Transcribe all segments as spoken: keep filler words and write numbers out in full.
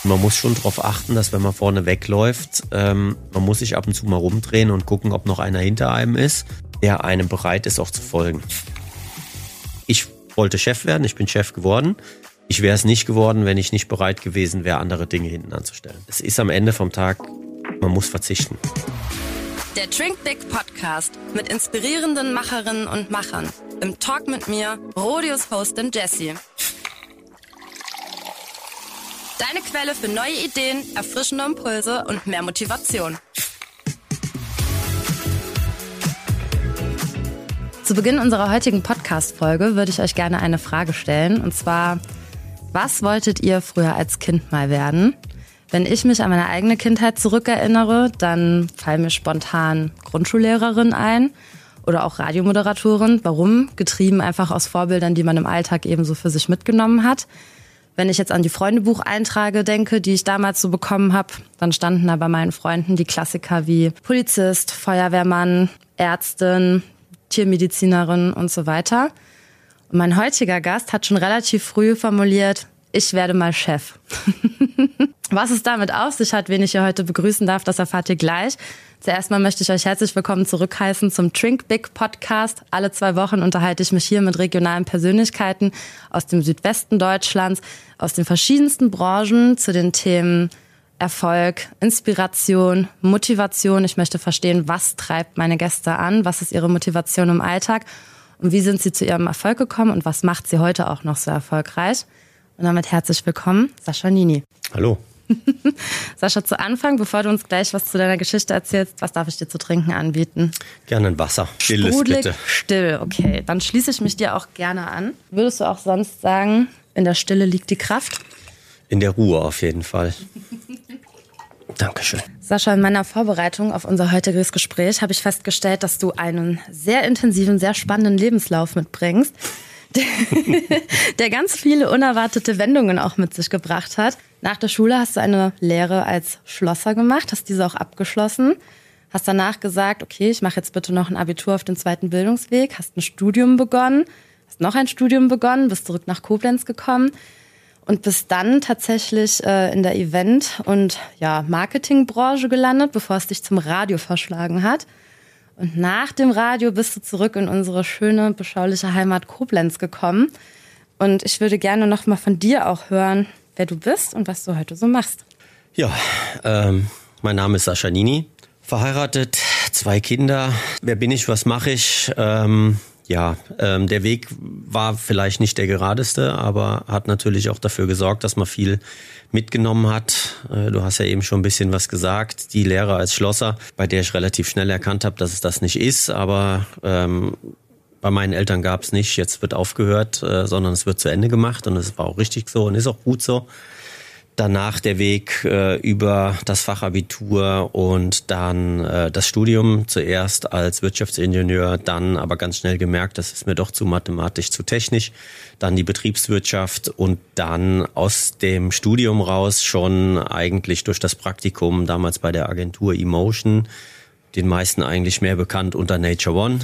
Man muss schon darauf achten, dass wenn man vorne wegläuft, ähm, man muss sich ab und zu mal rumdrehen und gucken, ob noch einer hinter einem ist, der einem bereit ist, auch zu folgen. Ich wollte Chef werden, ich bin Chef geworden. Ich wäre es nicht geworden, wenn ich nicht bereit gewesen wäre, andere Dinge hinten anzustellen. Es ist am Ende vom Tag, man muss verzichten. Der Drink Big Podcast mit inspirierenden Macherinnen und Machern. Im Talk mit mir, Rodeos Hostin Jessie. Deine Quelle für neue Ideen, erfrischende Impulse und mehr Motivation. Zu Beginn unserer heutigen Podcast-Folge würde ich euch gerne eine Frage stellen. Und zwar, was wolltet ihr früher als Kind mal werden? Wenn ich mich an meine eigene Kindheit zurückerinnere, dann fallen mir spontan Grundschullehrerin ein oder auch Radiomoderatorin. Warum? Getrieben einfach aus Vorbildern, die man im Alltag ebenso für sich mitgenommen hat. Wenn ich jetzt an die Freundebucheinträge denke, die ich damals so bekommen habe, dann standen da bei meinen Freunden die Klassiker wie Polizist, Feuerwehrmann, Ärztin, Tiermedizinerin und so weiter. Und mein heutiger Gast hat schon relativ früh formuliert, ich werde mal Chef. Was es damit auf sich hat, wen ich hier heute begrüßen darf, das erfahrt ihr gleich. Zuerst mal möchte ich euch herzlich willkommen zurückheißen zum Drink Big Podcast. Alle zwei Wochen unterhalte ich mich hier mit regionalen Persönlichkeiten aus dem Südwesten Deutschlands, aus den verschiedensten Branchen zu den Themen Erfolg, Inspiration, Motivation. Ich möchte verstehen, was treibt meine Gäste an, was ist ihre Motivation im Alltag und wie sind sie zu ihrem Erfolg gekommen und was macht sie heute auch noch so erfolgreich. Und damit herzlich willkommen, Sascha Nini. Hallo. Sascha, zu Anfang, bevor du uns gleich was zu deiner Geschichte erzählst, was darf ich dir zu trinken anbieten? Gerne ein Wasser. Stilles, Sprudelig, bitte. Still, okay. Dann schließe ich mich dir auch gerne an. Würdest du auch sonst sagen, in der Stille liegt die Kraft? In der Ruhe auf jeden Fall. Dankeschön. Sascha, in meiner Vorbereitung auf unser heutiges Gespräch habe ich festgestellt, dass du einen sehr intensiven, sehr spannenden Lebenslauf mitbringst, der, der ganz viele unerwartete Wendungen auch mit sich gebracht hat. Nach der Schule hast du eine Lehre als Schlosser gemacht, hast diese auch abgeschlossen, hast danach gesagt, okay, ich mache jetzt bitte noch ein Abitur auf den zweiten Bildungsweg, hast ein Studium begonnen, hast noch ein Studium begonnen, bist zurück nach Koblenz gekommen und bist dann tatsächlich äh, in der Event- und ja, Marketingbranche gelandet, bevor es dich zum Radio verschlagen hat. Und nach dem Radio bist du zurück in unsere schöne, beschauliche Heimat Koblenz gekommen. Und ich würde gerne noch mal von dir auch hören, wer du bist und was du heute so machst. Ja, ähm, mein Name ist Sascha Nini, verheiratet, zwei Kinder. Wer bin ich, was mache ich? Ähm, ja, ähm, der Weg war vielleicht nicht der geradeste, aber hat natürlich auch dafür gesorgt, dass man viel mitgenommen hat. Äh, du hast ja eben schon ein bisschen was gesagt. Die Lehre als Schlosser, bei der ich relativ schnell erkannt habe, dass es das nicht ist, aber ähm, bei meinen Eltern gab es nicht, jetzt wird aufgehört, äh, sondern es wird zu Ende gemacht und es war auch richtig so und ist auch gut so. Danach der Weg äh, über das Fachabitur und dann äh, das Studium, zuerst als Wirtschaftsingenieur, dann aber ganz schnell gemerkt, das ist mir doch zu mathematisch, zu technisch. Dann die Betriebswirtschaft und dann aus dem Studium raus schon eigentlich durch das Praktikum, damals bei der Agentur eMotion, den meisten eigentlich mehr bekannt unter Nature One.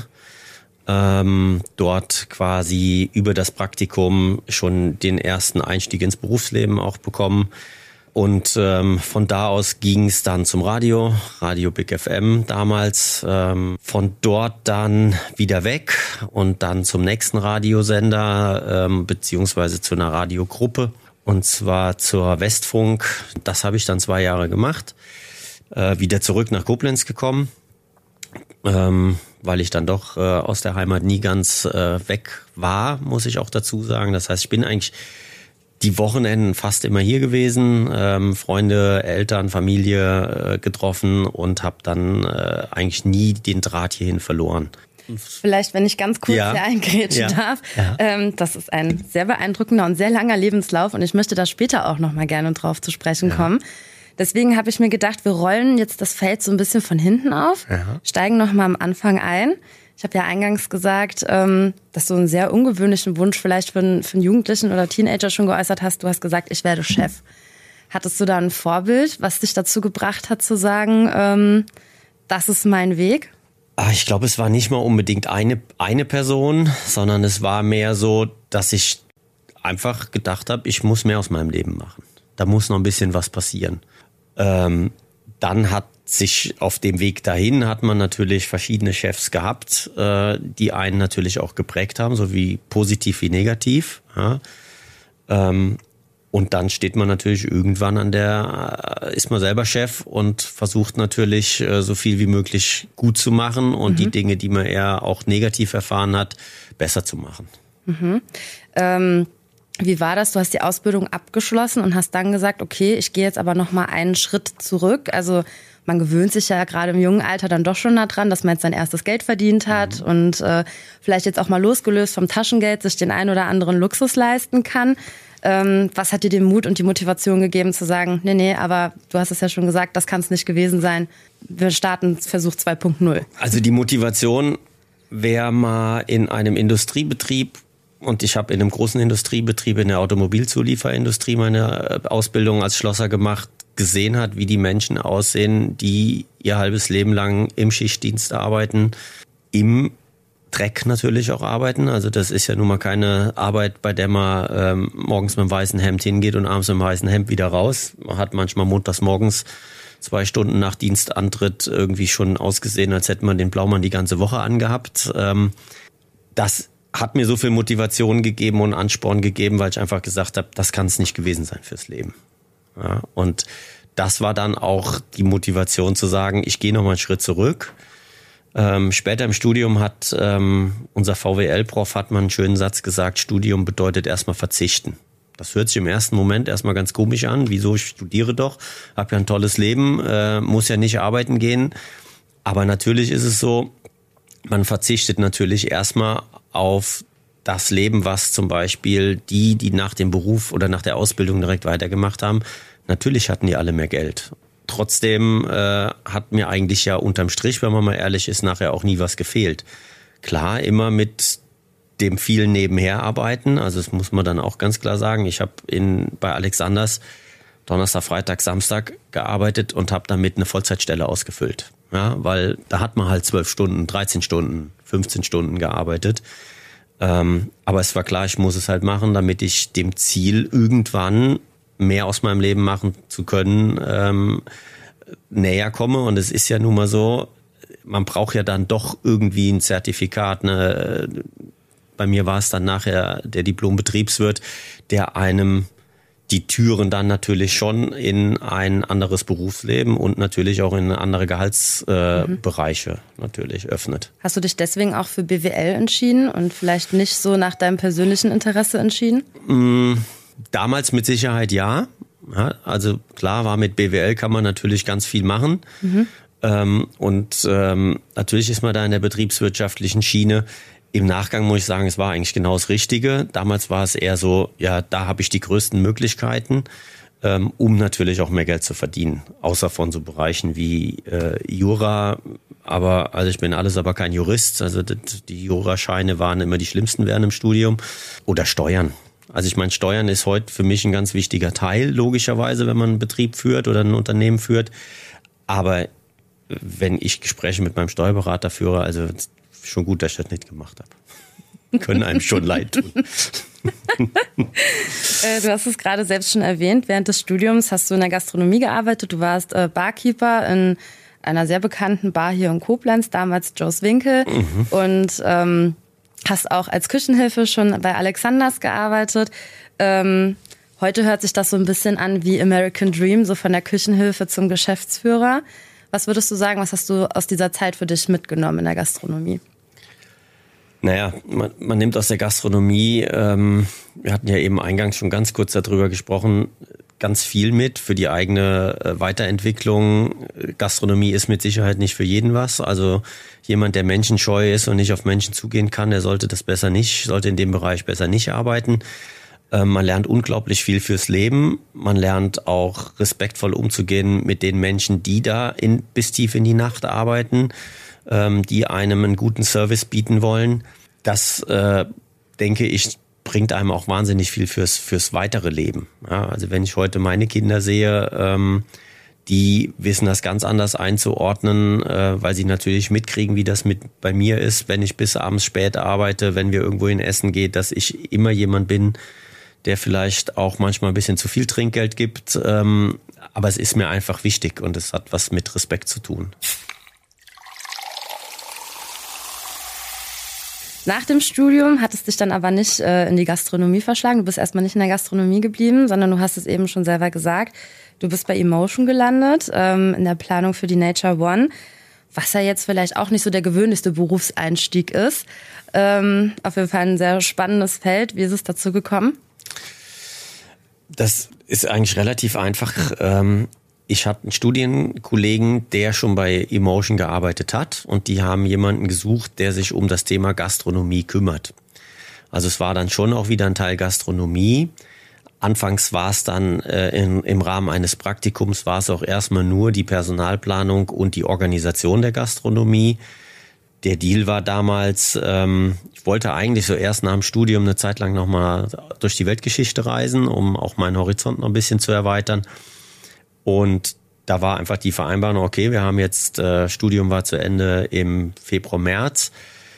Ähm, dort quasi über das Praktikum schon den ersten Einstieg ins Berufsleben auch bekommen. Und ähm, von da aus ging es dann zum Radio, Radio Big F M damals. Ähm, von dort dann wieder weg und dann zum nächsten Radiosender, ähm, beziehungsweise zu einer Radiogruppe. Und zwar zur Westfunk. Das habe ich dann zwei Jahre gemacht. Äh, wieder zurück nach Koblenz gekommen. Ähm, weil ich dann doch äh, aus der Heimat nie ganz äh, weg war, muss ich auch dazu sagen. Das heißt, ich bin eigentlich die Wochenenden fast immer hier gewesen, ähm, Freunde, Eltern, Familie äh, getroffen und habe dann äh, eigentlich nie den Draht hierhin verloren. Vielleicht, wenn ich ganz kurz ja. hier eingrätschen ja. darf. Ja. Ähm, das ist ein sehr beeindruckender und sehr langer Lebenslauf und ich möchte da später auch noch mal gerne drauf zu sprechen ja. kommen. Deswegen habe ich mir gedacht, wir rollen jetzt das Feld so ein bisschen von hinten auf, ja. steigen noch mal am Anfang ein. Ich habe ja eingangs gesagt, ähm, dass du einen sehr ungewöhnlichen Wunsch vielleicht für einen, für einen Jugendlichen oder Teenager schon geäußert hast. Du hast gesagt, ich werde Chef. Hattest du da ein Vorbild, was dich dazu gebracht hat zu sagen, ähm, das ist mein Weg? Ich glaube, es war nicht mal unbedingt eine, eine Person, sondern es war mehr so, dass ich einfach gedacht habe, ich muss mehr aus meinem Leben machen. da muss noch ein bisschen was passieren. Ähm, dann hat sich auf dem Weg dahin hat man natürlich verschiedene Chefs gehabt, äh, die einen natürlich auch geprägt haben, so wie positiv wie negativ. Ja. Ähm, und dann steht man natürlich irgendwann an der, ist man selber Chef und versucht natürlich äh, so viel wie möglich gut zu machen und mhm. die Dinge, die man eher auch negativ erfahren hat, besser zu machen. Mhm. Ähm, wie war das? Du hast die Ausbildung abgeschlossen und hast dann gesagt, okay, ich gehe jetzt aber noch mal einen Schritt zurück. Also man gewöhnt sich ja gerade im jungen Alter dann doch schon daran, dass man jetzt sein erstes Geld verdient hat mhm. und äh, vielleicht jetzt auch mal losgelöst vom Taschengeld sich den einen oder anderen Luxus leisten kann. Ähm, was hat dir den Mut und die Motivation gegeben zu sagen, nee, nee, aber du hast es ja schon gesagt, das kann es nicht gewesen sein. Wir starten Versuch zwei Punkt null. Also die Motivation wäre mal in einem Industriebetrieb, und ich habe in einem großen Industriebetrieb in der Automobilzulieferindustrie meine Ausbildung als Schlosser gemacht, gesehen hat, wie die Menschen aussehen, die ihr halbes Leben lang im Schichtdienst arbeiten, im Dreck natürlich auch arbeiten. Also das ist ja nun mal keine Arbeit, bei der man ähm, morgens mit einem weißen Hemd hingeht und abends mit einem weißen Hemd wieder raus. Man hat manchmal montags morgens zwei Stunden nach Dienstantritt irgendwie schon ausgesehen, als hätte man den Blaumann die ganze Woche angehabt. Ähm, das hat mir so viel Motivation gegeben und Ansporn gegeben, weil ich einfach gesagt habe, das kann es nicht gewesen sein fürs Leben. Ja, und das war dann auch die Motivation zu sagen, ich gehe noch mal einen Schritt zurück. Ähm, später im Studium hat ähm, unser V W L-Prof hat mal einen schönen Satz gesagt, Studium bedeutet erstmal verzichten. Das hört sich im ersten Moment erstmal ganz komisch an. Wieso, ich studiere doch, habe ja ein tolles Leben, äh, muss ja nicht arbeiten gehen. Aber natürlich ist es so, man verzichtet natürlich erstmal auf das Leben, was zum Beispiel die, die nach dem Beruf oder nach der Ausbildung direkt weitergemacht haben, natürlich hatten die alle mehr Geld. Trotzdem äh, hat mir eigentlich ja unterm Strich, wenn man mal ehrlich ist, nachher auch nie was gefehlt. Klar, immer mit dem vielen Nebenherarbeiten, also das muss man dann auch ganz klar sagen. Ich habe in bei Alexanders Donnerstag, Freitag, Samstag gearbeitet und habe damit eine Vollzeitstelle ausgefüllt. Ja, weil da hat man halt zwölf Stunden, dreizehn Stunden, fünfzehn Stunden gearbeitet. Ähm, aber es war klar, ich muss es halt machen, damit ich dem Ziel irgendwann mehr aus meinem Leben machen zu können, ähm, näher komme. Und es ist ja nun mal so, man braucht ja dann doch irgendwie ein Zertifikat. Ne? Bei mir war es dann nachher der Diplom-Betriebswirt, der einem die Türen dann natürlich schon in ein anderes Berufsleben und natürlich auch in andere Gehaltsbereiche äh, mhm. natürlich öffnet. Hast du dich deswegen auch für B W L entschieden und vielleicht nicht so nach deinem persönlichen Interesse entschieden? Mm, damals mit Sicherheit ja. ja. Also klar war, mit B W L kann man natürlich ganz viel machen. Mhm. Ähm, und ähm, natürlich ist man da in der betriebswirtschaftlichen Schiene. Im Nachgang muss ich sagen, es war eigentlich genau das Richtige. Damals war es eher so, ja, da habe ich die größten Möglichkeiten, ähm, um natürlich auch mehr Geld zu verdienen. Außer von so Bereichen wie äh, Jura. Aber, also ich bin alles aber kein Jurist. Also die Jurascheine waren immer die schlimmsten während dem Studium. Oder Steuern. Also ich meine, Steuern ist heute für mich ein ganz wichtiger Teil, logischerweise, wenn man einen Betrieb führt oder ein Unternehmen führt. Aber wenn ich Gespräche mit meinem Steuerberater führe, also schon gut, dass ich das nicht gemacht habe. Können einem schon leid tun. Du hast es gerade selbst schon erwähnt. Während des Studiums hast du in der Gastronomie gearbeitet. Du warst Barkeeper in einer sehr bekannten Bar hier in Koblenz, damals Joe's Winkel. Mhm. Und ähm, hast auch als Küchenhilfe schon bei Alexanders gearbeitet. Ähm, heute hört sich das so ein bisschen an wie American Dream, so von der Küchenhilfe zum Geschäftsführer. Was würdest du sagen, was hast du aus dieser Zeit für dich mitgenommen in der Gastronomie? Naja, man, man nimmt aus der Gastronomie, ähm, wir hatten ja eben eingangs schon ganz kurz darüber gesprochen, ganz viel mit für die eigene äh, Weiterentwicklung. Gastronomie ist mit Sicherheit nicht für jeden was. Also jemand, der menschenscheu ist und nicht auf Menschen zugehen kann, der sollte das besser nicht, sollte in dem Bereich besser nicht arbeiten. Man lernt unglaublich viel fürs Leben. Man lernt auch respektvoll umzugehen mit den Menschen, die da in, bis tief in die Nacht arbeiten, ähm, die einem einen guten Service bieten wollen. Das, äh, denke ich, bringt einem auch wahnsinnig viel fürs, fürs weitere Leben. Ja, also wenn ich heute meine Kinder sehe, ähm, die wissen das ganz anders einzuordnen, äh, weil sie natürlich mitkriegen, wie das mit bei mir ist, wenn ich bis abends spät arbeite, wenn wir irgendwo in Essen geht, dass ich immer jemand bin, der vielleicht auch manchmal ein bisschen zu viel Trinkgeld gibt. Ähm, aber es ist mir einfach wichtig und es hat was mit Respekt zu tun. Nach dem Studium hat es dich dann aber nicht äh, in die Gastronomie verschlagen. Du bist erstmal nicht in der Gastronomie geblieben, sondern du hast es eben schon selber gesagt. Du bist bei Emotion gelandet, ähm, in der Planung für die Nature One, was ja jetzt vielleicht auch nicht so der gewöhnlichste Berufseinstieg ist. Ähm, auf jeden Fall ein sehr spannendes Feld. Wie ist es dazu gekommen? Das ist eigentlich relativ einfach. Ähm, ich hatte einen Studienkollegen, der schon bei Emotion gearbeitet hat und die haben jemanden gesucht, der sich um das Thema Gastronomie kümmert. Also es war dann schon auch wieder ein Teil Gastronomie. Anfangs war es dann äh, in, im Rahmen eines Praktikums war es auch erstmal nur die Personalplanung und die Organisation der Gastronomie. Der Deal war damals, ähm, ich wollte eigentlich so erst nach dem Studium eine Zeit lang nochmal durch die Weltgeschichte reisen, um auch meinen Horizont noch ein bisschen zu erweitern. Und da war einfach die Vereinbarung, okay, wir haben jetzt, äh, Studium war zu Ende im Februar, März.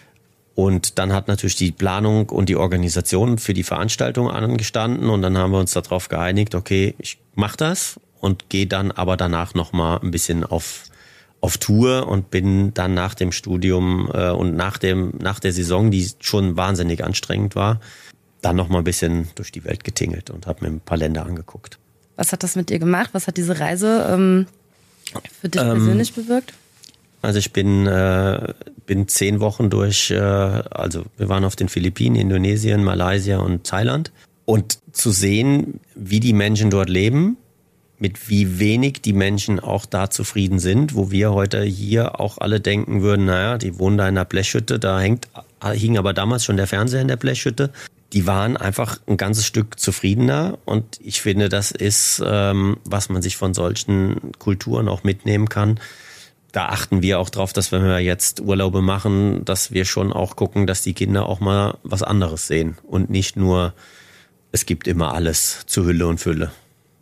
Und dann hat natürlich die Planung und die Organisation für die Veranstaltung angestanden und dann haben wir uns darauf geeinigt, okay, ich mache das und gehe dann aber danach nochmal ein bisschen auf, auf Tour und bin dann nach dem Studium äh, und nach, dem, nach der Saison, die schon wahnsinnig anstrengend war, dann nochmal ein bisschen durch die Welt getingelt und habe mir ein paar Länder angeguckt. Was hat das mit dir gemacht? Was hat diese Reise ähm, für dich ähm, persönlich bewirkt? Also ich bin äh, bin zehn Wochen durch, äh, also wir waren auf den Philippinen, Indonesien, Malaysia und Thailand. Und zu sehen, wie die Menschen dort leben, mit wie wenig die Menschen auch da zufrieden sind, wo wir heute hier auch alle denken würden, naja, die wohnen da in einer Blechhütte, da hängt, hing aber damals schon der Fernseher in der Blechhütte. Die waren einfach ein ganzes Stück zufriedener und ich finde, das ist, ähm, was man sich von solchen Kulturen auch mitnehmen kann. Da achten wir auch drauf, dass wenn wir jetzt Urlaube machen, dass wir schon auch gucken, dass die Kinder auch mal was anderes sehen und nicht nur, es gibt immer alles zu Hülle und Fülle.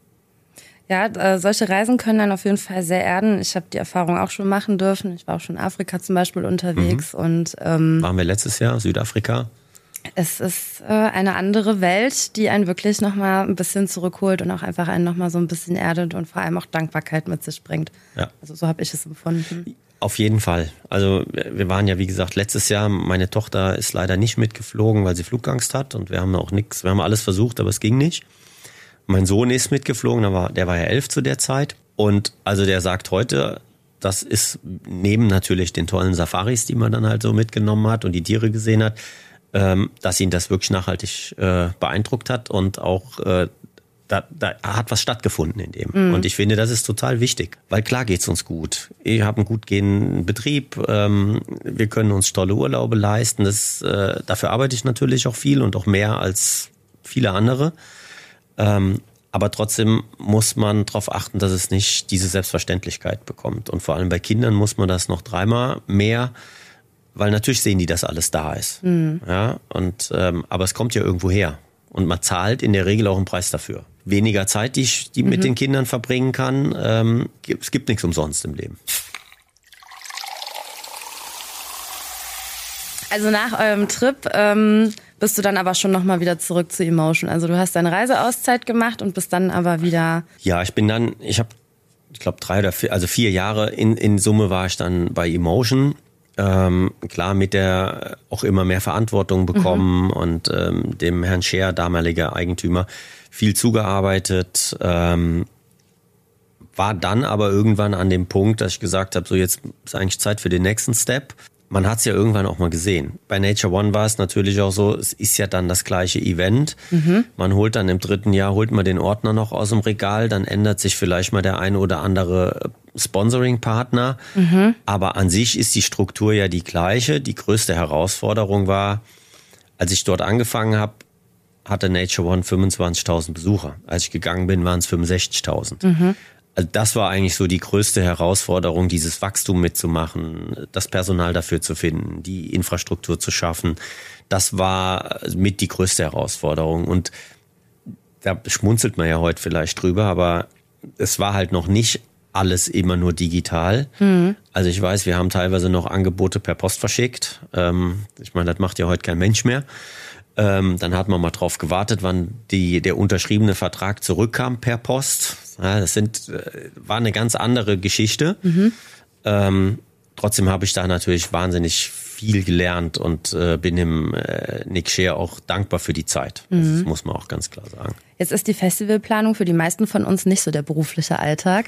Ja, äh, solche Reisen können dann auf jeden Fall sehr erden. Ich habe die Erfahrung auch schon machen dürfen. Ich war auch schon in Afrika zum Beispiel unterwegs. Mhm. Und ähm, waren wir letztes Jahr, Südafrika? Es ist äh, eine andere Welt, die einen wirklich nochmal ein bisschen zurückholt und auch einfach einen nochmal so ein bisschen erdet und vor allem auch Dankbarkeit mit sich bringt. Ja. Also so habe ich es empfunden. Auf jeden Fall. Also wir waren ja, wie gesagt, letztes Jahr, meine Tochter ist leider nicht mitgeflogen, weil sie Flugangst hat und wir haben auch nichts, wir haben alles versucht, aber es ging nicht. Mein Sohn ist mitgeflogen, der war, der war ja elf zu der Zeit und also der sagt heute, das ist neben natürlich den tollen Safaris, die man dann halt so mitgenommen hat und die Tiere gesehen hat, dass ihn das wirklich nachhaltig äh, beeindruckt hat und auch äh, da, da hat was stattgefunden in dem. Mhm. Und ich finde, das ist total wichtig, weil klar geht's uns gut. Ich habe einen gut gehenden Betrieb, ähm, wir können uns tolle Urlaube leisten. Das, äh, dafür arbeite ich natürlich auch viel und auch mehr als viele andere. Ähm, aber trotzdem muss man darauf achten, dass es nicht diese Selbstverständlichkeit bekommt. Und vor allem bei Kindern muss man das noch dreimal mehr, weil natürlich sehen die, dass alles da ist. Mhm. Ja, und, ähm, aber es kommt ja irgendwo her. Und man zahlt in der Regel auch einen Preis dafür. Weniger Zeit, die ich die mhm. mit den Kindern verbringen kann. Ähm, es gibt nichts umsonst im Leben. Also nach eurem Trip ähm, bist du dann aber schon nochmal wieder zurück zu Emotion. Also du hast deine Reiseauszeit gemacht und bist dann aber wieder... Ja, ich bin dann, ich habe, ich glaube drei oder vier, also vier Jahre in, in Summe war ich dann bei Emotion. Ähm, klar, mit der auch immer mehr Verantwortung bekommen mhm. und ähm, dem Herrn Scher, damaliger Eigentümer, viel zugearbeitet. Ähm, war dann aber irgendwann an dem Punkt, dass ich gesagt habe, so jetzt ist eigentlich Zeit für den nächsten Step. Man hat es ja irgendwann auch mal gesehen. Bei Nature One war es natürlich auch so, es ist ja dann das gleiche Event. Mhm. Man holt dann im dritten Jahr, holt man den Ordner noch aus dem Regal, dann ändert sich vielleicht mal der eine oder andere Sponsoring-Partner. Mhm. Aber an sich ist die Struktur ja die gleiche. Die größte Herausforderung war, als ich dort angefangen habe, hatte Nature One fünfundzwanzigtausend Besucher. Als ich gegangen bin, waren es fünfundsechzigtausend. Mhm. Also das war eigentlich so die größte Herausforderung, dieses Wachstum mitzumachen, das Personal dafür zu finden, die Infrastruktur zu schaffen. Das war mit die größte Herausforderung. Und da schmunzelt man ja heute vielleicht drüber, aber es war halt noch nicht alles immer nur digital. Mhm. Also ich weiß, wir haben teilweise noch Angebote per Post verschickt. Ich meine, das macht ja heute kein Mensch mehr. Ähm, dann hat man mal drauf gewartet, wann die, der unterschriebene Vertrag zurückkam per Post. Ja, das sind, war eine ganz andere Geschichte. Mhm. Ähm, trotzdem habe ich da natürlich wahnsinnig viel gelernt und äh, bin dem äh, Nick Scher auch dankbar für die Zeit. Mhm. Das muss man auch ganz klar sagen. Jetzt ist die Festivalplanung für die meisten von uns nicht so der berufliche Alltag.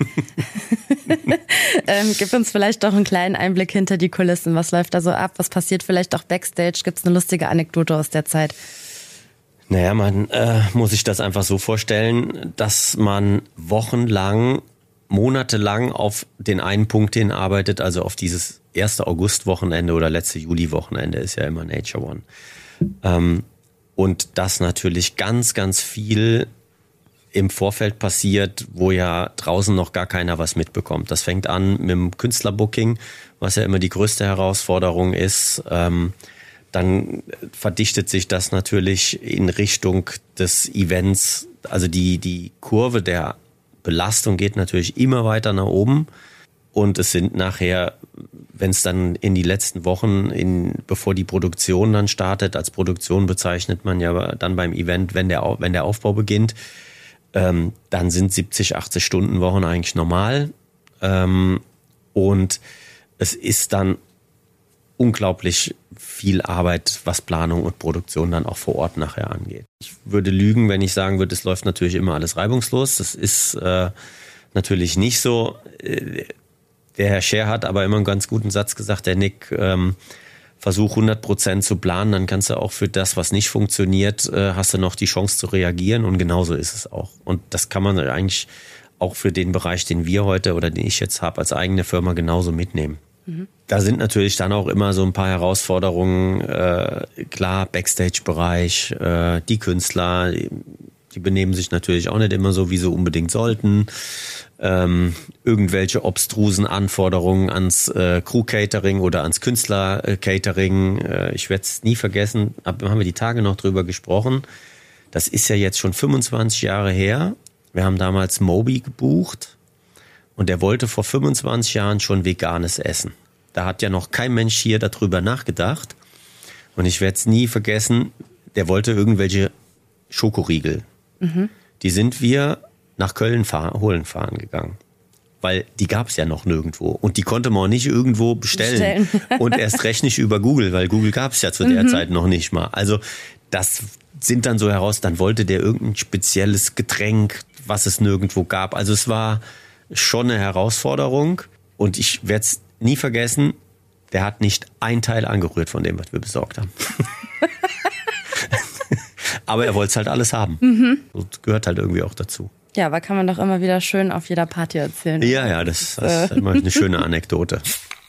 ähm, gib uns vielleicht doch einen kleinen Einblick hinter die Kulissen. Was läuft da so ab? Was passiert vielleicht auch Backstage? Gibt es eine lustige Anekdote aus der Zeit? Naja, man äh, muss sich das einfach so vorstellen, dass man wochenlang, monatelang auf den einen Punkt hinarbeitet, also auf dieses erste August-Wochenende oder letzte Juli-Wochenende ist ja immer Nature One. Ähm, und das natürlich ganz, ganz viel im Vorfeld passiert, wo ja draußen noch gar keiner was mitbekommt. Das fängt an mit dem Künstlerbooking, was ja immer die größte Herausforderung ist. Ähm, dann verdichtet sich das natürlich in Richtung des Events. Also die, die Kurve der Belastung geht natürlich immer weiter nach oben. Und es sind nachher, wenn es dann in die letzten Wochen, in, bevor die Produktion dann startet, als Produktion bezeichnet man ja dann beim Event, wenn der, wenn der Aufbau beginnt, ähm, dann sind siebzig, achtzig Stunden Wochen eigentlich normal. Ähm, und es ist dann unglaublich viel Arbeit, was Planung und Produktion dann auch vor Ort nachher angeht. Ich würde lügen, wenn ich sagen würde, es läuft natürlich immer alles reibungslos. Das ist äh, natürlich nicht so. Der Herr Scher hat aber immer einen ganz guten Satz gesagt, der Nick, ähm, versuch hundert Prozent zu planen, dann kannst du auch für das, was nicht funktioniert, äh, hast du noch die Chance zu reagieren und genauso ist es auch. Und das kann man eigentlich auch für den Bereich, den wir heute oder den ich jetzt habe, als eigene Firma genauso mitnehmen. Mhm. Da sind natürlich dann auch immer so ein paar Herausforderungen, äh, klar, Backstage-Bereich, äh, die Künstler, die, die benehmen sich natürlich auch nicht immer so, wie sie unbedingt sollten. Ähm, irgendwelche obstrusen Anforderungen ans äh, Crew-Catering oder ans Künstler-Catering. Äh, ich werde es nie vergessen, ab, haben wir die Tage noch drüber gesprochen. Das ist ja jetzt schon fünfundzwanzig Jahre her. Wir haben damals Moby gebucht und der wollte vor fünfundzwanzig Jahren schon veganes Essen. Da hat ja noch kein Mensch hier darüber nachgedacht. Und ich werde es nie vergessen, der wollte irgendwelche Schokoriegel. Mhm. Die sind wir nach Köln fahren, holen fahren gegangen. Weil die gab es ja noch nirgendwo. Und die konnte man auch nicht irgendwo bestellen. bestellen. Und erst recht nicht über Google, weil Google gab es ja zu der mhm. Zeit noch nicht mal. Also das sind dann so heraus, dann wollte der irgendein spezielles Getränk, was es nirgendwo gab. Also es war schon eine Herausforderung. Und ich werde es nie vergessen, der hat nicht ein Teil angerührt von dem, was wir besorgt haben. Aber er wollte es halt alles haben. Mhm. Das gehört halt irgendwie auch dazu. Ja, aber kann man doch immer wieder schön auf jeder Party erzählen. Ja, ja, das, das ist immer eine schöne Anekdote.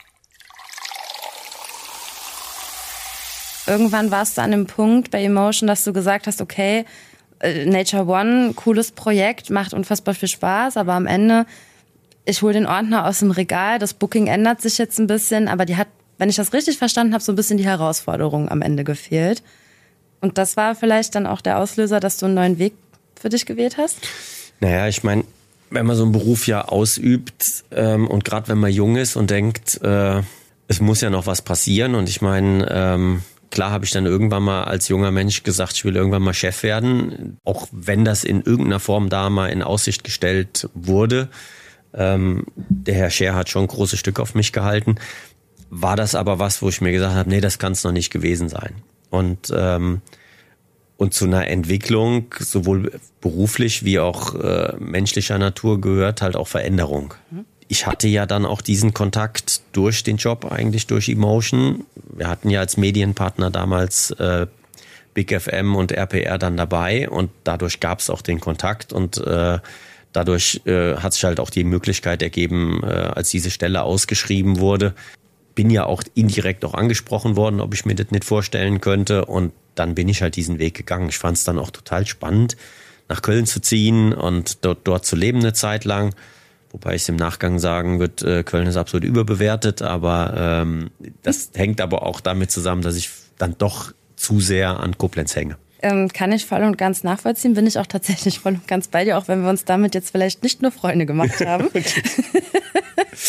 Irgendwann warst du an dem Punkt bei Emotion, dass du gesagt hast, okay, Nature One, cooles Projekt, macht unfassbar viel Spaß, aber am Ende, ich hole den Ordner aus dem Regal, das Booking ändert sich jetzt ein bisschen, aber die hat, wenn ich das richtig verstanden habe, so ein bisschen die Herausforderung am Ende gefehlt. Und das war vielleicht dann auch der Auslöser, dass du einen neuen Weg für dich gewählt hast? Naja, ich meine, wenn man so einen Beruf ja ausübt ähm, und gerade wenn man jung ist und denkt, äh, es muss ja noch was passieren und ich meine, ähm, klar habe ich dann irgendwann mal als junger Mensch gesagt, ich will irgendwann mal Chef werden, auch wenn das in irgendeiner Form da mal in Aussicht gestellt wurde. Ähm, der Herr Scher hat schon große Stücke auf mich gehalten, war das aber was, wo ich mir gesagt habe, nee, das kann es noch nicht gewesen sein. Und ähm, Und zu einer Entwicklung, sowohl beruflich wie auch äh, menschlicher Natur, gehört halt auch Veränderung. Ich hatte ja dann auch diesen Kontakt durch den Job, eigentlich durch Emotion. Wir hatten ja als Medienpartner damals äh, Big F M und R P R dann dabei und dadurch gab es auch den Kontakt und äh, dadurch äh, hat sich halt auch die Möglichkeit ergeben, äh, als diese Stelle ausgeschrieben wurde. Bin ja auch indirekt auch angesprochen worden, ob ich mir das nicht vorstellen könnte und dann bin ich halt diesen Weg gegangen. Ich fand es dann auch total spannend, nach Köln zu ziehen und dort, dort zu leben eine Zeit lang. Wobei ich im Nachgang sagen würde, Köln ist absolut überbewertet, aber ähm, das hängt aber auch damit zusammen, dass ich dann doch zu sehr an Koblenz hänge. Ähm, kann ich voll und ganz nachvollziehen, bin ich auch tatsächlich voll und ganz bei dir, auch wenn wir uns damit jetzt vielleicht nicht nur Freunde gemacht haben.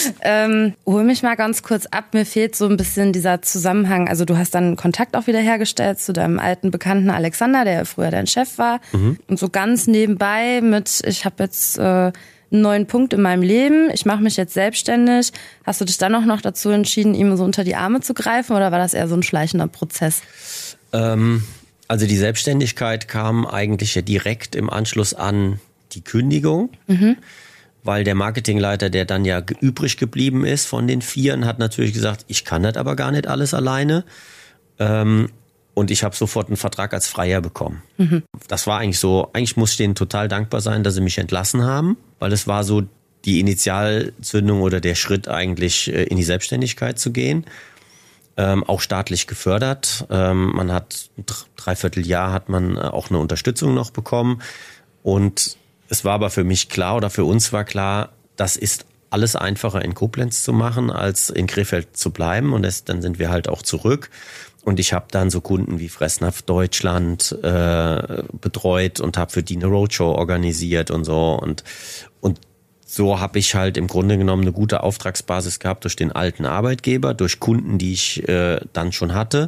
ähm, hol mich mal ganz kurz ab. Mir fehlt so ein bisschen dieser Zusammenhang. Also du hast dann Kontakt auch wieder hergestellt zu deinem alten Bekannten Alexander, der ja früher dein Chef war. Mhm. Und so ganz nebenbei mit, ich habe jetzt äh, einen neuen Punkt in meinem Leben, ich mache mich jetzt selbstständig. Hast du dich dann auch noch dazu entschieden, ihm so unter die Arme zu greifen, oder war das eher so ein schleichender Prozess? Ähm, also die Selbstständigkeit kam eigentlich ja direkt im Anschluss an die Kündigung. Mhm. Weil der Marketingleiter, der dann ja übrig geblieben ist von den Vieren, hat natürlich gesagt, ich kann das aber gar nicht alles alleine. Ähm, und ich habe sofort einen Vertrag als Freier bekommen. Mhm. Das war eigentlich so, eigentlich muss ich denen total dankbar sein, dass sie mich entlassen haben, weil es war so die Initialzündung oder der Schritt eigentlich in die Selbstständigkeit zu gehen. Ähm, auch staatlich gefördert. Ähm, man hat ein Dreivierteljahr hat man auch eine Unterstützung noch bekommen. Und es war aber für mich klar oder für uns war klar, das ist alles einfacher in Koblenz zu machen, als in Krefeld zu bleiben. Und das, dann sind wir halt auch zurück. Und ich habe dann so Kunden wie Fressnapf Deutschland äh, betreut und habe für die eine Roadshow organisiert und so. Und, und so habe ich halt im Grunde genommen eine gute Auftragsbasis gehabt durch den alten Arbeitgeber, durch Kunden, die ich äh, dann schon hatte.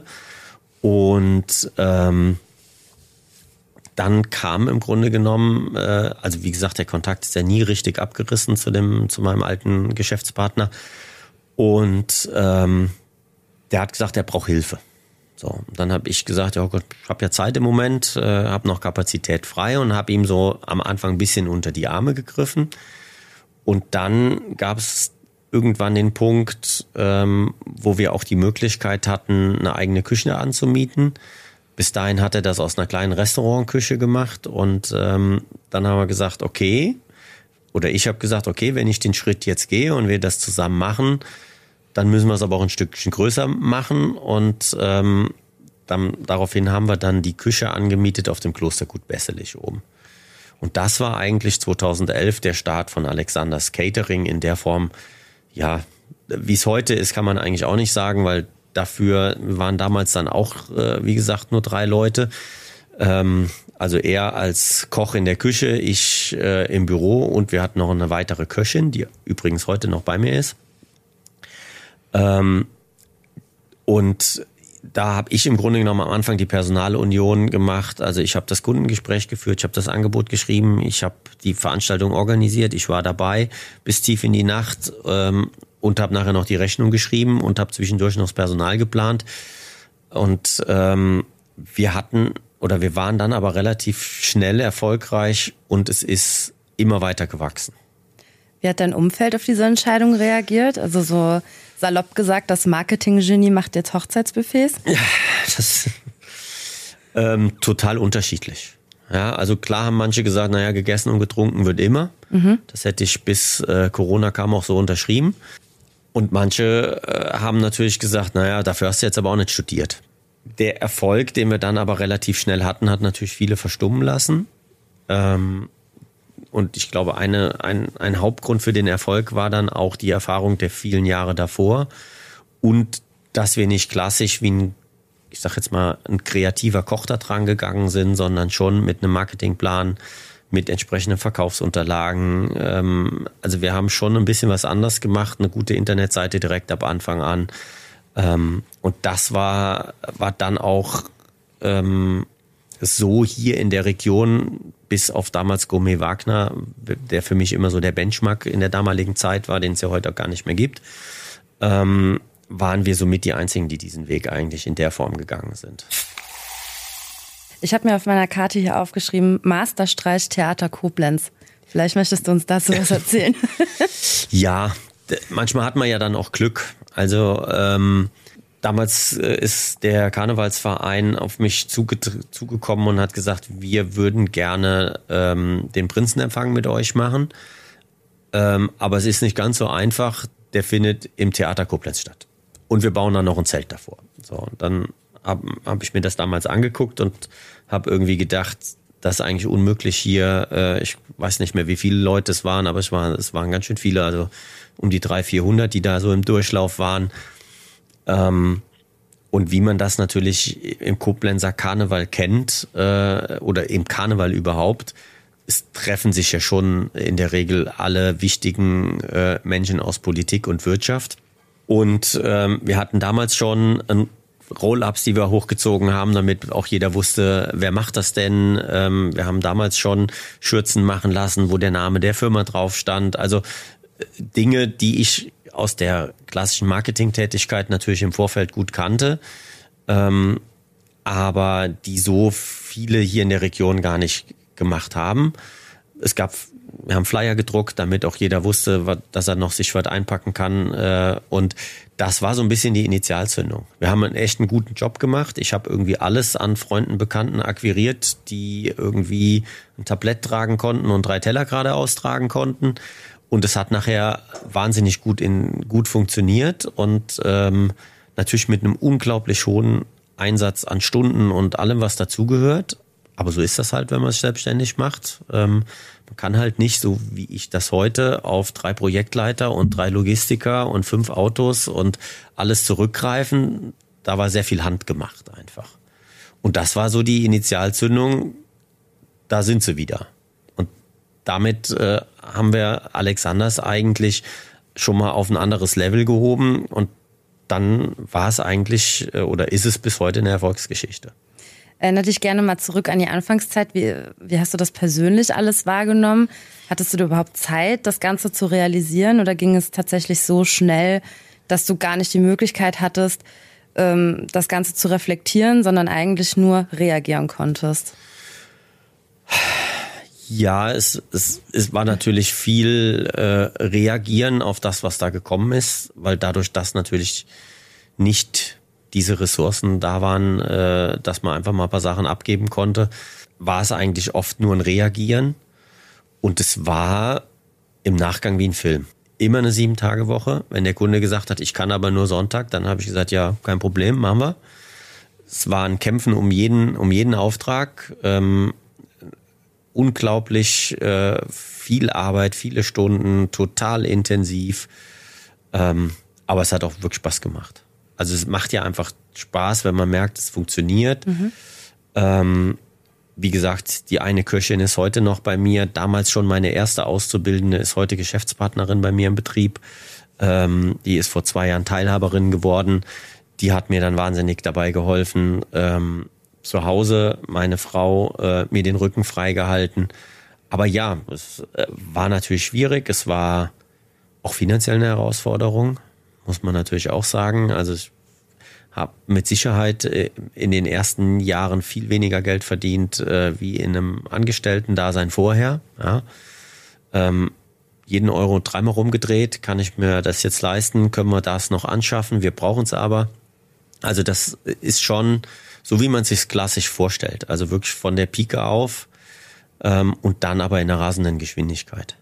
Und ähm, dann kam im Grunde genommen, äh, also wie gesagt, der Kontakt ist ja nie richtig abgerissen zu dem, zu meinem alten Geschäftspartner. Und ähm, der hat gesagt, er braucht Hilfe. So, dann habe ich gesagt, ja Gott, ich habe ja Zeit im Moment, äh, habe noch Kapazität frei und habe ihm so am Anfang ein bisschen unter die Arme gegriffen. Und dann gab es irgendwann den Punkt, ähm, wo wir auch die Möglichkeit hatten, eine eigene Küche anzumieten. Bis dahin hat er das aus einer kleinen Restaurantküche gemacht und ähm, dann haben wir gesagt, okay, oder ich habe gesagt, okay, wenn ich den Schritt jetzt gehe und wir das zusammen machen, dann müssen wir es aber auch ein Stückchen größer machen und ähm, dann, daraufhin haben wir dann die Küche angemietet auf dem Klostergut Besselich oben. Und das war eigentlich zweitausendelf der Start von Alexanders Catering in der Form, ja, wie es heute ist, kann man eigentlich auch nicht sagen, weil dafür waren damals dann auch, äh, wie gesagt, nur drei Leute. Ähm, also er als Koch in der Küche, ich äh, im Büro und wir hatten noch eine weitere Köchin, die übrigens heute noch bei mir ist. Ähm, und da habe ich im Grunde genommen am Anfang die Personalunion gemacht. Also ich habe das Kundengespräch geführt, ich habe das Angebot geschrieben, ich habe die Veranstaltung organisiert, ich war dabei bis tief in die Nacht. Ähm, Und habe nachher noch die Rechnung geschrieben und habe zwischendurch noch das Personal geplant. Und ähm, wir hatten oder wir waren dann aber relativ schnell erfolgreich und es ist immer weiter gewachsen. Wie hat dein Umfeld auf diese Entscheidung reagiert? Also so salopp gesagt, das Marketing-Genie macht jetzt Hochzeitsbuffets? Ja, das ähm, total unterschiedlich. Ja, also klar haben manche gesagt, naja, gegessen und getrunken wird immer. Mhm. Das hätte ich bis äh, Corona kam auch so unterschrieben. Und manche äh, haben natürlich gesagt, naja, dafür hast du jetzt aber auch nicht studiert. Der Erfolg, den wir dann aber relativ schnell hatten, hat natürlich viele verstummen lassen. Ähm, und ich glaube, eine, ein, ein Hauptgrund für den Erfolg war dann auch die Erfahrung der vielen Jahre davor. Und dass wir nicht klassisch wie ein, ich sag jetzt mal, ein kreativer Koch da dran gegangen sind, sondern schon mit einem Marketingplan, mit entsprechenden Verkaufsunterlagen. Ähm, also wir haben schon ein bisschen was anders gemacht, eine gute Internetseite direkt ab Anfang an. Ähm, und das war, war dann auch ähm, so hier in der Region, bis auf damals Gourmet Wagner, der für mich immer so der Benchmark in der damaligen Zeit war, den es ja heute auch gar nicht mehr gibt, ähm, waren wir somit die Einzigen, die diesen Weg eigentlich in der Form gegangen sind. Ich habe mir auf meiner Karte hier aufgeschrieben, Masterstreich Theater Koblenz. Vielleicht möchtest du uns dazu was erzählen. Ja, manchmal hat man ja dann auch Glück. Also ähm, damals ist der Karnevalsverein auf mich zuge- zugekommen und hat gesagt, wir würden gerne ähm, den Prinzenempfang mit euch machen. Ähm, aber es ist nicht ganz so einfach. Der findet im Theater Koblenz statt. Und wir bauen dann noch ein Zelt davor. So, und dann habe hab ich mir das damals angeguckt und habe irgendwie gedacht, das ist eigentlich unmöglich hier. Äh, ich weiß nicht mehr, wie viele Leute es waren, aber es waren, es waren ganz schön viele, also um die dreihundert, vierhundert, die da so im Durchlauf waren. Ähm, und wie man das natürlich im Koblenzer Karneval kennt, äh, oder im Karneval überhaupt, es treffen sich ja schon in der Regel alle wichtigen äh, Menschen aus Politik und Wirtschaft. Und ähm, wir hatten damals schon ein Roll-ups, die wir hochgezogen haben, damit auch jeder wusste, wer macht das denn. Ähm, wir haben damals schon Schürzen machen lassen, wo der Name der Firma drauf stand. Also äh, Dinge, die ich aus der klassischen Marketingtätigkeit natürlich im Vorfeld gut kannte, ähm, aber die so viele hier in der Region gar nicht gemacht haben. Es gab, wir haben Flyer gedruckt, damit auch jeder wusste, dass er noch sich was einpacken kann. Und das war so ein bisschen die Initialzündung. Wir haben einen echt einen guten Job gemacht. Ich habe irgendwie alles an Freunden, Bekannten akquiriert, die irgendwie ein Tablett tragen konnten und drei Teller gerade austragen konnten. Und es hat nachher wahnsinnig gut in gut funktioniert und ähm, natürlich mit einem unglaublich hohen Einsatz an Stunden und allem, was dazugehört. Aber so ist das halt, wenn man es selbstständig macht. Ähm, man kann halt nicht, so wie ich das heute, auf drei Projektleiter und drei Logistiker und fünf Autos und alles zurückgreifen. Da war sehr viel handgemacht einfach. Und das war so die Initialzündung. Da sind sie wieder. Und damit äh, haben wir Alexanders eigentlich schon mal auf ein anderes Level gehoben. Und dann war es eigentlich äh, oder ist es bis heute eine Erfolgsgeschichte. Erinnere dich gerne mal zurück an die Anfangszeit. Wie, wie hast du das persönlich alles wahrgenommen? Hattest du überhaupt Zeit, das Ganze zu realisieren? Oder ging es tatsächlich so schnell, dass du gar nicht die Möglichkeit hattest, das Ganze zu reflektieren, sondern eigentlich nur reagieren konntest? Ja, es, es, es war natürlich viel äh, reagieren auf das, was da gekommen ist, weil dadurch, dass natürlich nicht diese Ressourcen da waren, äh, dass man einfach mal ein paar Sachen abgeben konnte, war es eigentlich oft nur ein Reagieren. Und es war im Nachgang wie ein Film. Immer eine Sieben-Tage-Woche. Wenn der Kunde gesagt hat, ich kann aber nur Sonntag, dann habe ich gesagt, ja, kein Problem, machen wir. Es war ein Kämpfen um jeden, um jeden Auftrag. Ähm, unglaublich äh, viel Arbeit, viele Stunden, total intensiv. Ähm, aber es hat auch wirklich Spaß gemacht. Also es macht ja einfach Spaß, wenn man merkt, es funktioniert. Mhm. Ähm, wie gesagt, die eine Köchin ist heute noch bei mir. Damals schon meine erste Auszubildende, ist heute Geschäftspartnerin bei mir im Betrieb. Ähm, die ist vor zwei Jahren Teilhaberin geworden. Die hat mir dann wahnsinnig dabei geholfen. Ähm, zu Hause meine Frau äh, mir den Rücken freigehalten. Aber ja, es äh, war natürlich schwierig. Es war auch finanziell eine Herausforderung, muss man natürlich auch sagen. Also ich habe mit Sicherheit in den ersten Jahren viel weniger Geld verdient äh, wie in einem Angestellten-Dasein vorher. Ja. Ähm, jeden Euro dreimal rumgedreht. Kann ich mir das jetzt leisten? Können wir das noch anschaffen? Wir brauchen es aber. Also das ist schon so, wie man es sich klassisch vorstellt. Also wirklich von der Pike auf ähm, und dann aber in einer rasenden Geschwindigkeit.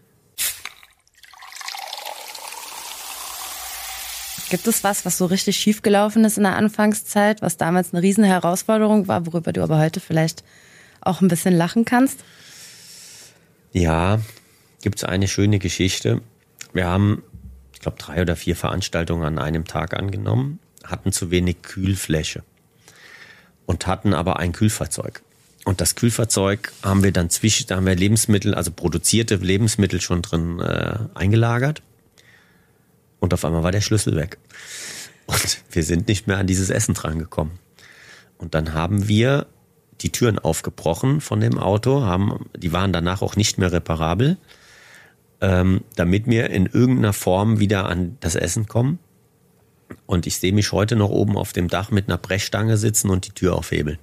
Gibt es was, was so richtig schief gelaufen ist in der Anfangszeit, was damals eine riesen Herausforderung war, worüber du aber heute vielleicht auch ein bisschen lachen kannst? Ja, gibt es eine schöne Geschichte. Wir haben, ich glaube, drei oder vier Veranstaltungen an einem Tag angenommen, hatten zu wenig Kühlfläche und hatten aber ein Kühlfahrzeug. Und das Kühlfahrzeug haben wir dann zwischen, da haben wir Lebensmittel, also produzierte Lebensmittel schon drin äh, eingelagert. Und auf einmal war der Schlüssel weg. Und wir sind nicht mehr an dieses Essen drangekommen. Und dann haben wir die Türen aufgebrochen von dem Auto, haben, die waren danach auch nicht mehr reparabel, ähm, damit wir in irgendeiner Form wieder an das Essen kommen. Und ich sehe mich heute noch oben auf dem Dach mit einer Brechstange sitzen und die Tür aufhebeln.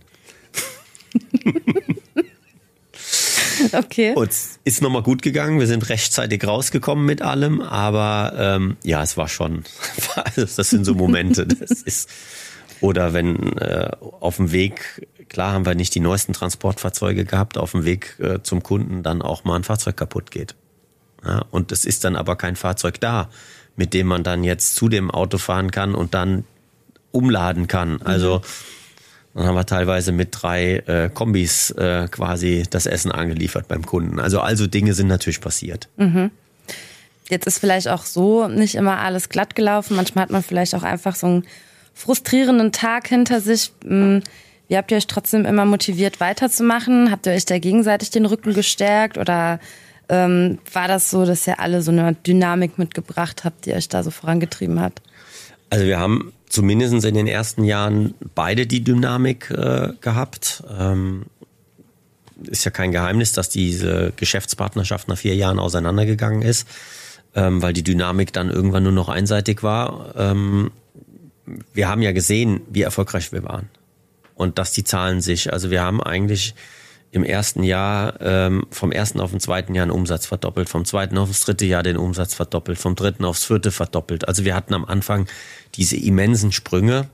Okay. Und es ist nochmal gut gegangen. Wir sind rechtzeitig rausgekommen mit allem, aber ähm, ja, es war schon, das sind so Momente. Das ist, oder wenn äh, auf dem Weg, klar haben wir nicht die neuesten Transportfahrzeuge gehabt, auf dem Weg äh, zum Kunden dann auch mal ein Fahrzeug kaputt geht. Ja, und es ist dann aber kein Fahrzeug da, mit dem man dann jetzt zu dem Auto fahren kann und dann umladen kann. Also dann haben wir teilweise mit drei äh, Kombis äh, quasi das Essen angeliefert beim Kunden. Also also Dinge sind natürlich passiert. Mhm. Jetzt ist vielleicht auch so nicht immer alles glatt gelaufen. Manchmal hat man vielleicht auch einfach so einen frustrierenden Tag hinter sich. Wie habt ihr euch trotzdem immer motiviert, weiterzumachen? Habt ihr euch da gegenseitig den Rücken gestärkt oder ähm, war das so, dass ihr alle so eine Dynamik mitgebracht habt, die euch da so vorangetrieben hat? Also wir haben zumindest in den ersten Jahren beide die Dynamik äh, gehabt. Ähm, ist ja kein Geheimnis, dass diese Geschäftspartnerschaft nach vier Jahren auseinandergegangen ist, ähm, weil die Dynamik dann irgendwann nur noch einseitig war. Ähm, wir haben ja gesehen, wie erfolgreich wir waren. Und dass die Zahlen sich, also wir haben eigentlich im ersten Jahr ähm, vom ersten auf den zweiten Jahr den Umsatz verdoppelt, vom zweiten auf das dritte Jahr den Umsatz verdoppelt, vom dritten aufs vierte verdoppelt. Also wir hatten am Anfang diese immensen Sprünge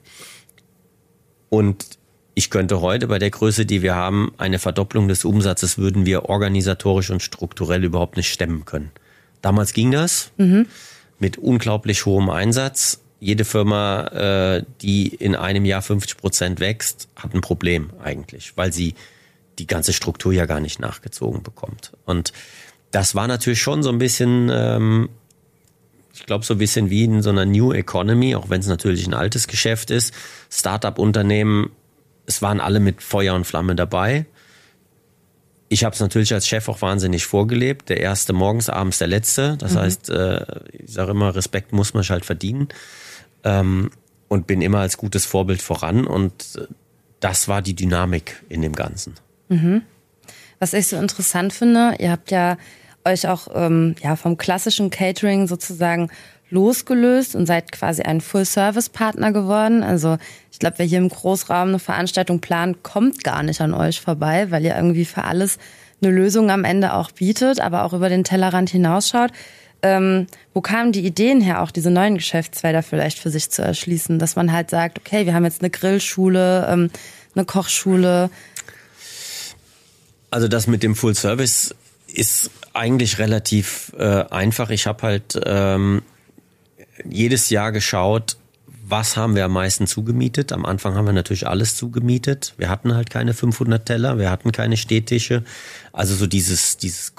und ich könnte heute bei der Größe, die wir haben, eine Verdopplung des Umsatzes würden wir organisatorisch und strukturell überhaupt nicht stemmen können. Damals ging das mhm. mit unglaublich hohem Einsatz. Jede Firma, äh, die in einem Jahr fünfzig Prozent wächst, hat ein Problem eigentlich, weil sie die ganze Struktur ja gar nicht nachgezogen bekommt. Und das war natürlich schon so ein bisschen, ähm, ich glaube so ein bisschen wie in so einer New Economy, auch wenn es natürlich ein altes Geschäft ist. Start-up-Unternehmen, es waren alle mit Feuer und Flamme dabei. Ich habe es natürlich als Chef auch wahnsinnig vorgelebt. Der erste morgens, abends der letzte. Das mhm. heißt, äh, ich sage immer, Respekt muss man halt verdienen. Ähm, und bin immer als gutes Vorbild voran. Und das war die Dynamik in dem Ganzen. Mhm. Was ich so interessant finde, ihr habt ja euch auch ähm, ja, vom klassischen Catering sozusagen losgelöst und seid quasi ein Full-Service-Partner geworden. Also ich glaube, wer hier im Großraum eine Veranstaltung plant, kommt gar nicht an euch vorbei, weil ihr irgendwie für alles eine Lösung am Ende auch bietet, aber auch über den Tellerrand hinausschaut. Ähm, wo kamen die Ideen her, auch diese neuen Geschäftsfelder vielleicht für sich zu erschließen, dass man halt sagt, okay, wir haben jetzt eine Grillschule, ähm, eine Kochschule. Also das mit dem Full-Service ist eigentlich relativ äh, einfach. Ich habe halt ähm, jedes Jahr geschaut, was haben wir am meisten zugemietet. Am Anfang haben wir natürlich alles zugemietet. Wir hatten halt keine fünfhundert Teller, wir hatten keine Stehtische. Also so dieses, dieses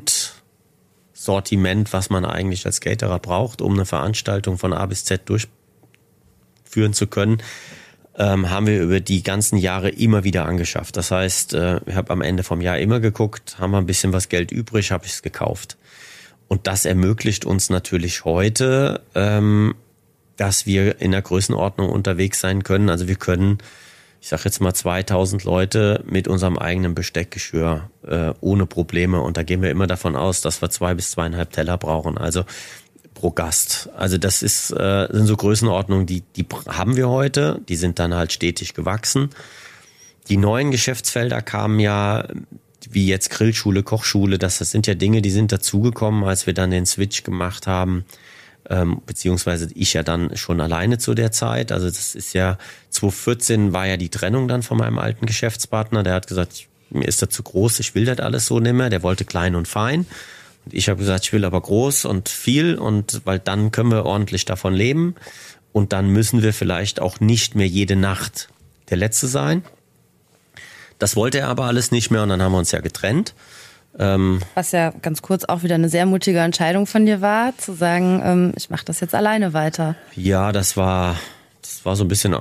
Grundsortiment, was man eigentlich als Caterer braucht, um eine Veranstaltung von A bis Z durchführen zu können, ähm, haben wir über die ganzen Jahre immer wieder angeschafft. Das heißt, äh, ich habe am Ende vom Jahr immer geguckt, haben wir ein bisschen was Geld übrig, habe ich es gekauft. Und das ermöglicht uns natürlich heute, ähm, dass wir in der Größenordnung unterwegs sein können. Also wir können, ich sage jetzt mal zweitausend Leute mit unserem eigenen Besteckgeschirr äh, ohne Probleme. Und da gehen wir immer davon aus, dass wir zwei bis zweieinhalb Teller brauchen. Also pro Gast. Also das ist äh, sind so Größenordnungen, die die haben wir heute. Die sind dann halt stetig gewachsen. Die neuen Geschäftsfelder kamen ja, wie jetzt Grillschule, Kochschule, das, das sind ja Dinge, die sind dazugekommen, als wir dann den Switch gemacht haben, ähm, beziehungsweise ich ja dann schon alleine zu der Zeit. Also das ist ja, zweitausendvierzehn war ja die Trennung dann von meinem alten Geschäftspartner. Der hat gesagt, mir ist das zu groß, ich will das alles so nicht mehr. Der wollte klein und fein. Und ich habe gesagt, ich will aber groß und viel, und weil dann können wir ordentlich davon leben. Und dann müssen wir vielleicht auch nicht mehr jede Nacht der Letzte sein. Das wollte er aber alles nicht mehr und dann haben wir uns ja getrennt. Ähm Was ja ganz kurz auch wieder eine sehr mutige Entscheidung von dir war, zu sagen, ähm, ich mache das jetzt alleine weiter. Ja, das war, das war so ein bisschen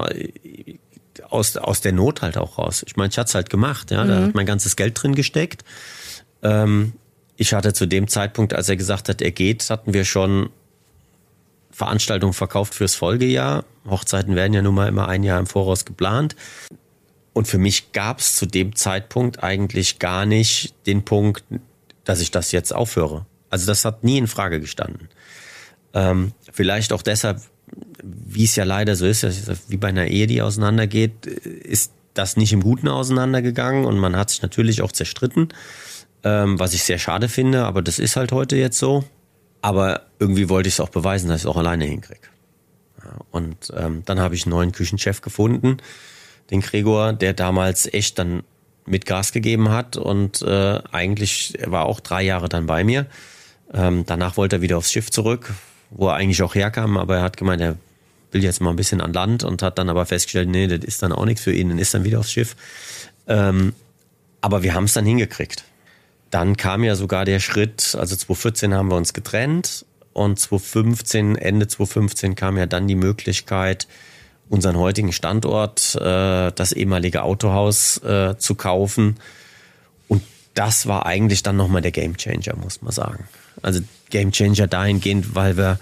aus, aus der Not halt auch raus. Ich meine, ich hatte es halt gemacht, ja, mhm. Da hat mein ganzes Geld drin gesteckt. Ähm, ich hatte zu dem Zeitpunkt, als er gesagt hat, er geht, hatten wir schon Veranstaltungen verkauft fürs Folgejahr. Hochzeiten werden ja nun mal immer ein Jahr im Voraus geplant. Und für mich gab es zu dem Zeitpunkt eigentlich gar nicht den Punkt, dass ich das jetzt aufhöre. Also das hat nie in Frage gestanden. Ähm, vielleicht auch deshalb, wie es ja leider so ist, wie bei einer Ehe, die auseinandergeht, ist das nicht im Guten auseinandergegangen und man hat sich natürlich auch zerstritten, ähm, was ich sehr schade finde, aber das ist halt heute jetzt so. Aber irgendwie wollte ich es auch beweisen, dass ich es auch alleine hinkriege. Ja, und ähm, dann habe ich einen neuen Küchenchef gefunden, den Gregor, der damals echt dann mit Gas gegeben hat und äh, eigentlich, er war auch drei Jahre dann bei mir. Ähm, danach wollte er wieder aufs Schiff zurück, wo er eigentlich auch herkam, aber er hat gemeint, er will jetzt mal ein bisschen an Land und hat dann aber festgestellt, nee, das ist dann auch nichts für ihn, dann ist dann wieder aufs Schiff. Ähm, aber wir haben es dann hingekriegt. Dann kam ja sogar der Schritt, also zweitausendvierzehn haben wir uns getrennt und zweitausendfünfzehn, Ende zweitausendfünfzehn kam ja dann die Möglichkeit, unseren heutigen Standort, äh, das ehemalige Autohaus äh, zu kaufen. Und das war eigentlich dann nochmal der Gamechanger, muss man sagen. Also Gamechanger dahingehend, weil wir,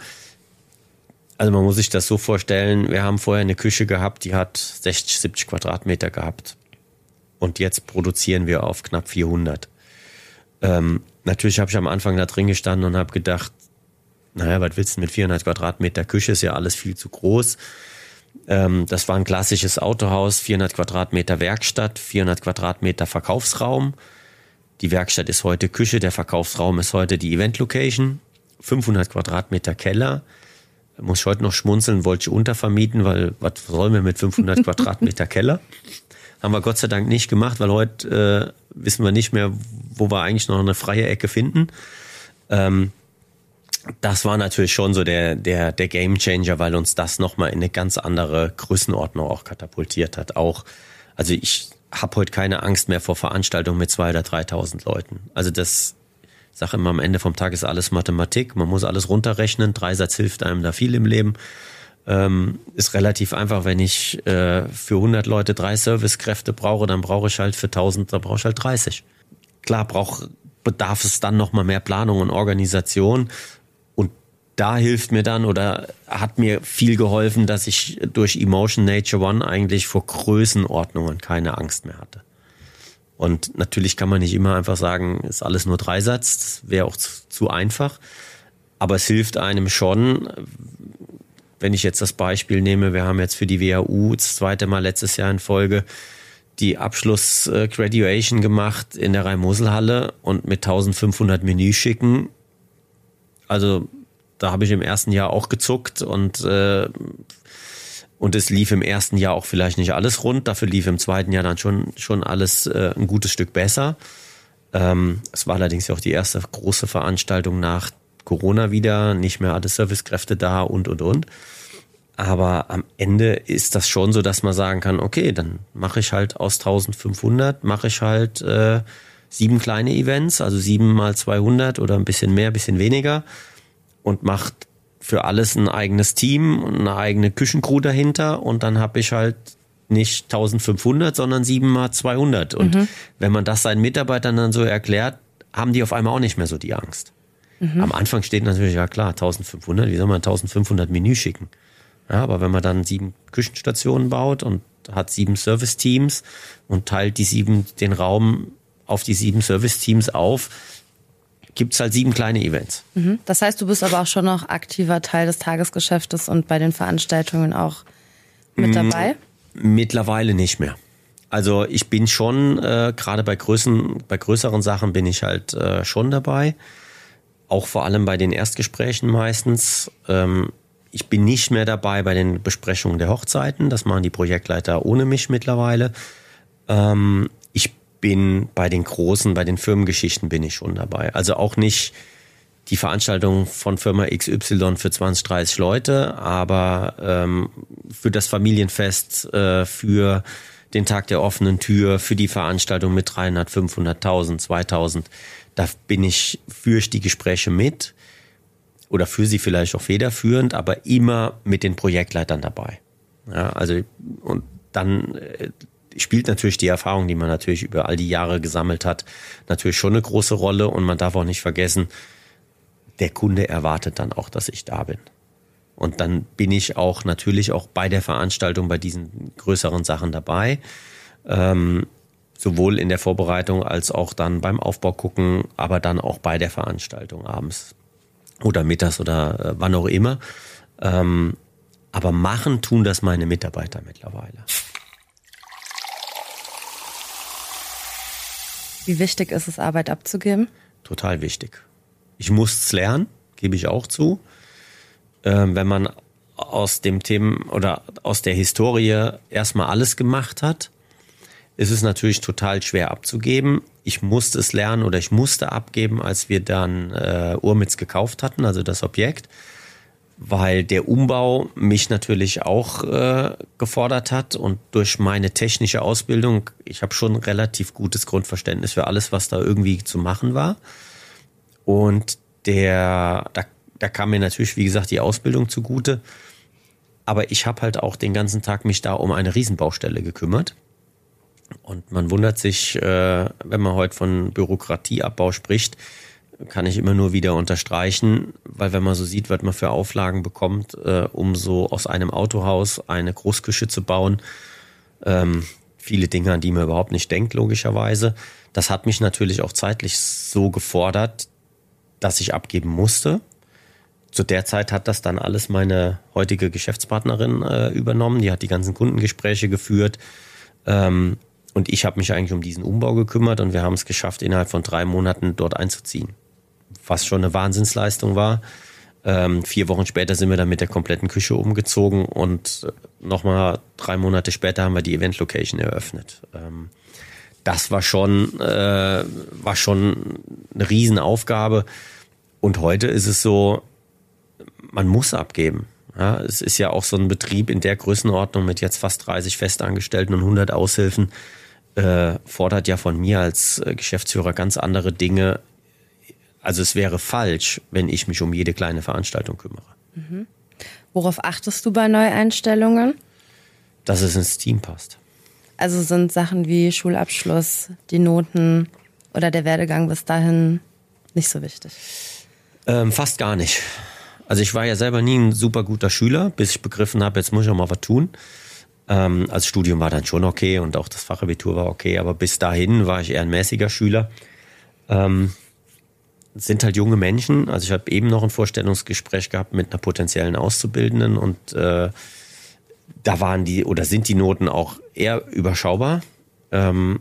also man muss sich das so vorstellen, wir haben vorher eine Küche gehabt, die hat sechzig, siebzig Quadratmeter gehabt. Und jetzt produzieren wir auf knapp vierhundert. Ähm, natürlich habe ich am Anfang da drin gestanden und habe gedacht, naja, was willst du mit vierhundert Quadratmeter Küche, ist ja alles viel zu groß. Ähm, das war ein klassisches Autohaus, vierhundert Quadratmeter Werkstatt, vierhundert Quadratmeter Verkaufsraum. Die Werkstatt ist heute Küche, der Verkaufsraum ist heute die Event-Location, fünfhundert Quadratmeter Keller. Muss ich heute noch schmunzeln, wollte ich untervermieten, weil was sollen wir mit fünfhundert Quadratmeter Keller? Haben wir Gott sei Dank nicht gemacht, weil heute äh, wissen wir nicht mehr, wo wir eigentlich noch eine freie Ecke finden. Ähm, das war natürlich schon so der, der, der Gamechanger, weil uns das nochmal in eine ganz andere Größenordnung auch katapultiert hat. Auch, also ich habe heute keine Angst mehr vor Veranstaltungen mit zweitausend oder dreitausend Leuten. Also das, ich sage immer, am Ende vom Tag ist alles Mathematik. Man muss alles runterrechnen. Dreisatz hilft einem da viel im Leben. Ähm, ist relativ einfach, wenn ich äh, für hundert Leute drei Servicekräfte brauche, dann brauche ich halt für tausend, da brauche ich halt dreißig. Klar brauch, bedarf es dann nochmal mehr Planung und Organisation. Und da hilft mir dann oder hat mir viel geholfen, dass ich durch Emotion Nature One eigentlich vor Größenordnungen keine Angst mehr hatte. Und natürlich kann man nicht immer einfach sagen, ist alles nur Dreisatz, das wäre auch zu, zu einfach. Aber es hilft einem schon, wenn ich jetzt das Beispiel nehme, wir haben jetzt für die W H U das zweite Mal letztes Jahr in Folge die Abschluss-Graduation gemacht in der Rhein-Mosel-Halle und mit eintausendfünfhundert Menüschicken. Also da habe ich im ersten Jahr auch gezuckt und äh, und es lief im ersten Jahr auch vielleicht nicht alles rund. Dafür lief im zweiten Jahr dann schon schon alles äh, ein gutes Stück besser. Ähm, es war allerdings ja auch die erste große Veranstaltung nach Corona wieder, nicht mehr alle Servicekräfte da und, und, und. Aber am Ende ist das schon so, dass man sagen kann, okay, dann mache ich halt aus eintausendfünfhundert, mache ich halt äh, sieben kleine Events, also sieben mal zweihundert oder ein bisschen mehr, ein bisschen weniger und mache für alles ein eigenes Team und eine eigene Küchencrew dahinter und dann habe ich halt nicht eintausendfünfhundert, sondern sieben mal zweihundert. Und mhm. wenn man das seinen Mitarbeitern dann so erklärt, haben die auf einmal auch nicht mehr so die Angst. Mhm. Am Anfang steht natürlich, ja klar, eintausendfünfhundert, wie soll man eintausendfünfhundert Menü schicken? Ja, aber wenn man dann sieben Küchenstationen baut und hat sieben Service-Teams und teilt die sieben, den Raum auf die sieben Service-Teams auf, gibt's halt sieben kleine Events. Mhm. Das heißt, du bist aber auch schon noch aktiver Teil des Tagesgeschäftes und bei den Veranstaltungen auch mit dabei? Mittlerweile nicht mehr. Also ich bin schon, äh, gerade bei Größen, bei größeren Sachen bin ich halt äh, schon dabei. Auch vor allem bei den Erstgesprächen meistens. Ähm, ich bin nicht mehr dabei bei den Besprechungen der Hochzeiten. Das machen die Projektleiter ohne mich mittlerweile. Ähm, ich bin bei den großen, bei den Firmengeschichten bin ich schon dabei. Also auch nicht die Veranstaltung von Firma X Y für zwanzig, dreißig Leute, aber ähm, für das Familienfest, äh, für den Tag der offenen Tür, für die Veranstaltung mit dreihundert, fünfhunderttausend, zweitausend. Da bin ich, führe ich die Gespräche mit oder führe sie vielleicht auch federführend, aber immer mit den Projektleitern dabei. Ja, also und dann äh, spielt natürlich die Erfahrung, die man natürlich über all die Jahre gesammelt hat, natürlich schon eine große Rolle und man darf auch nicht vergessen, der Kunde erwartet dann auch, dass ich da bin. Und dann bin ich auch natürlich auch bei der Veranstaltung, bei diesen größeren Sachen dabei. Ähm, sowohl in der Vorbereitung als auch dann beim Aufbau gucken, aber dann auch bei der Veranstaltung abends oder mittags oder äh, wann auch immer. Ähm, aber machen tun das meine Mitarbeiter mittlerweile. Wie wichtig ist es, Arbeit abzugeben? Total wichtig. Ich muss es lernen, gebe ich auch zu. Ähm, wenn man aus dem Thema oder aus der Historie erstmal alles gemacht hat, ist es natürlich total schwer abzugeben. Ich musste es lernen oder ich musste abgeben, als wir dann äh, Urmitz gekauft hatten, also das Objekt, weil der Umbau mich natürlich auch äh, gefordert hat und durch meine technische Ausbildung, ich habe schon relativ gutes Grundverständnis für alles, was da irgendwie zu machen war. Und der, da, da kam mir natürlich, wie gesagt, die Ausbildung zugute. aber ich habe halt auch den ganzen Tag mich da um eine Riesenbaustelle gekümmert. Und man wundert sich, äh, wenn man heute von Bürokratieabbau spricht, kann ich immer nur wieder unterstreichen, weil wenn man so sieht, was man für Auflagen bekommt, äh, um so aus einem Autohaus eine Großküche zu bauen, ähm, viele Dinge, an die man überhaupt nicht denkt, logischerweise. Das hat mich natürlich auch zeitlich so gefordert, dass ich abgeben musste. Zu der Zeit hat das dann alles meine heutige Geschäftspartnerin äh, übernommen. Die hat die ganzen Kundengespräche geführt. Ähm, und ich habe mich eigentlich um diesen Umbau gekümmert und wir haben es geschafft, innerhalb von drei Monaten dort einzuziehen. Was schon eine Wahnsinnsleistung war. Ähm, vier Wochen später sind wir dann mit der kompletten Küche umgezogen und nochmal drei Monate später haben wir die Event-Location eröffnet. Ähm, das war schon, äh, war schon eine Riesenaufgabe. Und heute ist es so, man muss abgeben. Ja, es ist ja auch so ein Betrieb in der Größenordnung mit jetzt fast dreißig Festangestellten und hundert Aushilfen, äh, fordert ja von mir als äh, Geschäftsführer ganz andere Dinge. Also es wäre falsch, wenn ich mich um jede kleine Veranstaltung kümmere. Mhm. Worauf achtest du bei Neueinstellungen? Dass es ins Team passt. Also sind Sachen wie Schulabschluss, die Noten oder der Werdegang bis dahin nicht so wichtig? Ähm, fast gar nicht. Also ich war ja selber nie ein super guter Schüler, bis ich begriffen habe, jetzt muss ich auch mal was tun. Ähm, als Studium war dann schon okay und auch das Fachabitur war okay, aber bis dahin war ich eher ein mäßiger Schüler. Ähm, sind halt junge Menschen. Also ich habe eben noch ein Vorstellungsgespräch gehabt mit einer potenziellen Auszubildenden und äh, da waren die oder sind die Noten auch eher überschaubar. Ähm,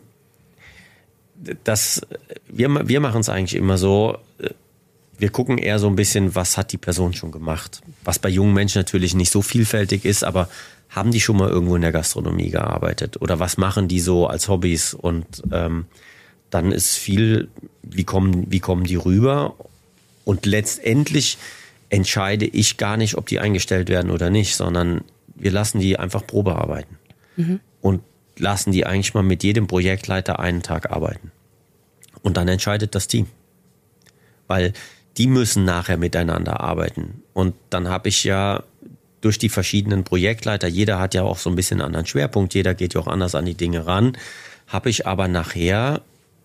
das, wir, wir machen es eigentlich immer so, wir gucken eher so ein bisschen, was hat die Person schon gemacht. Was bei jungen Menschen natürlich nicht so vielfältig ist, aber haben die schon mal irgendwo in der Gastronomie gearbeitet? Oder was machen die so als Hobbys? Und ähm, dann ist viel, wie kommen, wie kommen die rüber? Und letztendlich entscheide ich gar nicht, ob die eingestellt werden oder nicht, sondern wir lassen die einfach Probe arbeiten. Mhm. Und lassen die eigentlich mal mit jedem Projektleiter einen Tag arbeiten. Und dann entscheidet das Team. Weil die müssen nachher miteinander arbeiten. Und dann habe ich ja durch die verschiedenen Projektleiter, jeder hat ja auch so ein bisschen einen anderen Schwerpunkt, jeder geht ja auch anders an die Dinge ran, habe ich aber nachher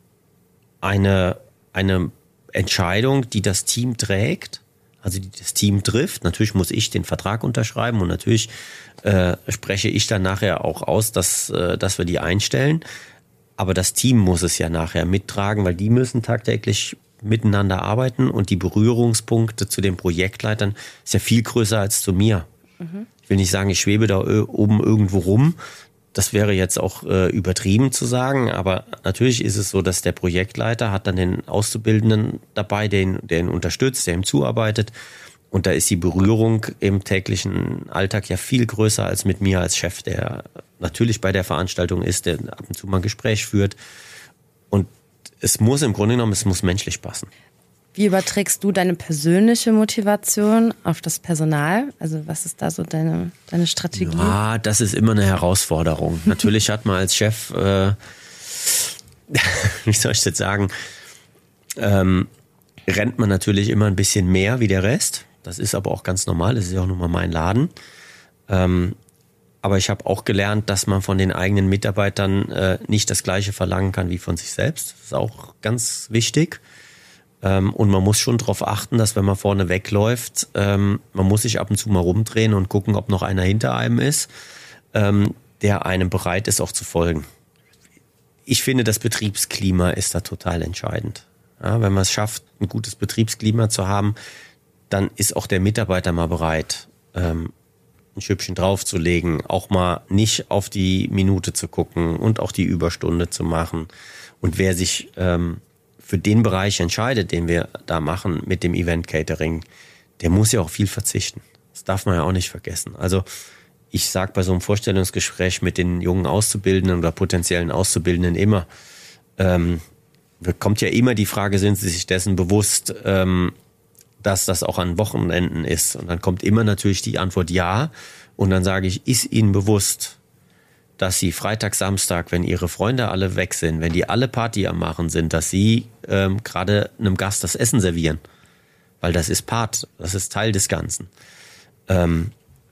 eine, eine Entscheidung, die das Team trägt, also die das Team trifft. Natürlich muss ich den Vertrag unterschreiben und natürlich äh, spreche ich dann nachher auch aus, dass, äh, dass wir die einstellen. Aber das Team muss es ja nachher mittragen, weil die müssen tagtäglich miteinander arbeiten und die Berührungspunkte zu den Projektleitern ist ja viel größer als zu mir. Mhm. Ich will nicht sagen, ich schwebe da oben irgendwo rum. Das wäre jetzt auch äh, übertrieben zu sagen, aber natürlich ist es so, dass der Projektleiter hat dann den Auszubildenden dabei, der ihn, der ihn unterstützt, der ihm zuarbeitet. Und da ist die Berührung im täglichen Alltag ja viel größer als mit mir als Chef, der natürlich bei der Veranstaltung ist, der ab und zu mal ein Gespräch führt. Und es muss im Grunde genommen, es muss menschlich passen. Wie überträgst du deine persönliche Motivation auf das Personal? Also was ist da so deine, deine Strategie? Ja, das ist immer eine Herausforderung. Natürlich hat man als Chef, äh, wie soll ich jetzt sagen, ähm, rennt man natürlich immer ein bisschen mehr wie der Rest. Das ist aber auch ganz normal, das ist ja auch nun mal mein Laden. Ähm, aber ich habe auch gelernt, dass man von den eigenen Mitarbeitern äh, nicht das Gleiche verlangen kann wie von sich selbst. Das ist auch ganz wichtig. Ähm, und man muss schon darauf achten, dass wenn man vorne wegläuft, ähm, man muss sich ab und zu mal rumdrehen und gucken, ob noch einer hinter einem ist, ähm, der einem bereit ist, auch zu folgen. Ich finde, das Betriebsklima ist da total entscheidend. Ja, wenn man es schafft, ein gutes Betriebsklima zu haben, dann ist auch der Mitarbeiter mal bereit, ähm, ein Schüppchen draufzulegen, auch mal nicht auf die Minute zu gucken und auch die Überstunde zu machen. Und wer sich ähm, für den Bereich entscheidet, den wir da machen mit dem Event Catering, der muss ja auch viel verzichten. Das darf man ja auch nicht vergessen. Also ich sage bei so einem Vorstellungsgespräch mit den jungen Auszubildenden oder potenziellen Auszubildenden immer, ähm, kommt ja immer die Frage, sind sie sich dessen bewusst, ähm, dass das auch an Wochenenden ist? Und dann kommt immer natürlich die Antwort ja. Und dann sage ich, ist Ihnen bewusst, dass Sie Freitag, Samstag, wenn Ihre Freunde alle weg sind, wenn die alle Party am Machen sind, dass Sie ähm, gerade einem Gast das Essen servieren? Weil das ist Part, das ist Teil des Ganzen. Ähm,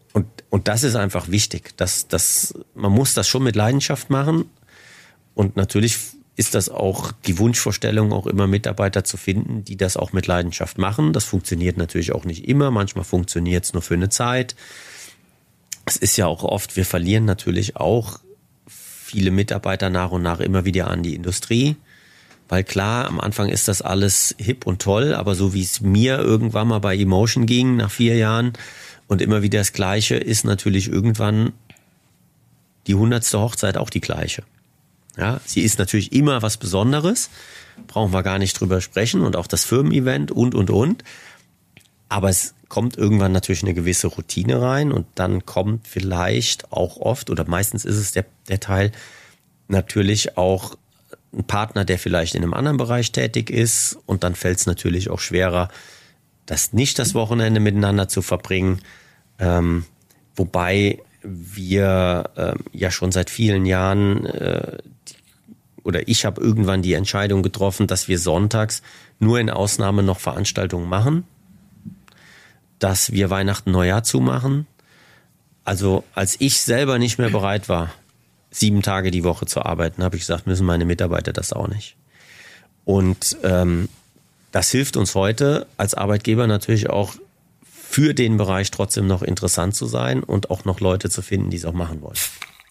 und, und das ist einfach wichtig. Das, das, man muss das schon mit Leidenschaft machen. Und natürlich ist das auch die Wunschvorstellung, auch immer Mitarbeiter zu finden, die das auch mit Leidenschaft machen. Das funktioniert natürlich auch nicht immer. Manchmal funktioniert es nur für eine Zeit. Es ist ja auch oft, wir verlieren natürlich auch viele Mitarbeiter nach und nach immer wieder an die Industrie. Weil klar, am Anfang ist das alles hip und toll, aber so wie es mir irgendwann mal bei Emotion ging, nach vier Jahren und immer wieder das Gleiche, ist natürlich irgendwann die hundertste Hochzeit auch die gleiche. Ja, sie ist natürlich immer was Besonderes, brauchen wir gar nicht drüber sprechen und auch das Firmen-Event und, und, und. Aber es kommt irgendwann natürlich eine gewisse Routine rein und dann kommt vielleicht auch oft, oder meistens ist es der, der Teil, natürlich auch ein Partner, der vielleicht in einem anderen Bereich tätig ist und dann fällt es natürlich auch schwerer, das nicht das Wochenende miteinander zu verbringen, ähm, wobei wir äh, ja schon seit vielen Jahren äh, oder ich habe irgendwann die Entscheidung getroffen, dass wir sonntags nur in Ausnahme noch Veranstaltungen machen, dass wir Weihnachten, Neujahr zumachen. Also als ich selber nicht mehr bereit war, sieben Tage die Woche zu arbeiten, habe ich gesagt, müssen meine Mitarbeiter das auch nicht. Und ähm, das hilft uns heute als Arbeitgeber natürlich auch für den Bereich trotzdem noch interessant zu sein und auch noch Leute zu finden, die es auch machen wollen.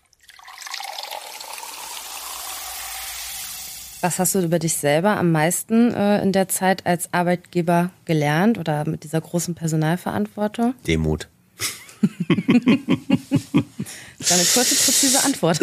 Was hast du über dich selber am meisten äh, in der Zeit als Arbeitgeber gelernt oder mit dieser großen Personalverantwortung? Demut. Das ist eine kurze, präzise Antwort.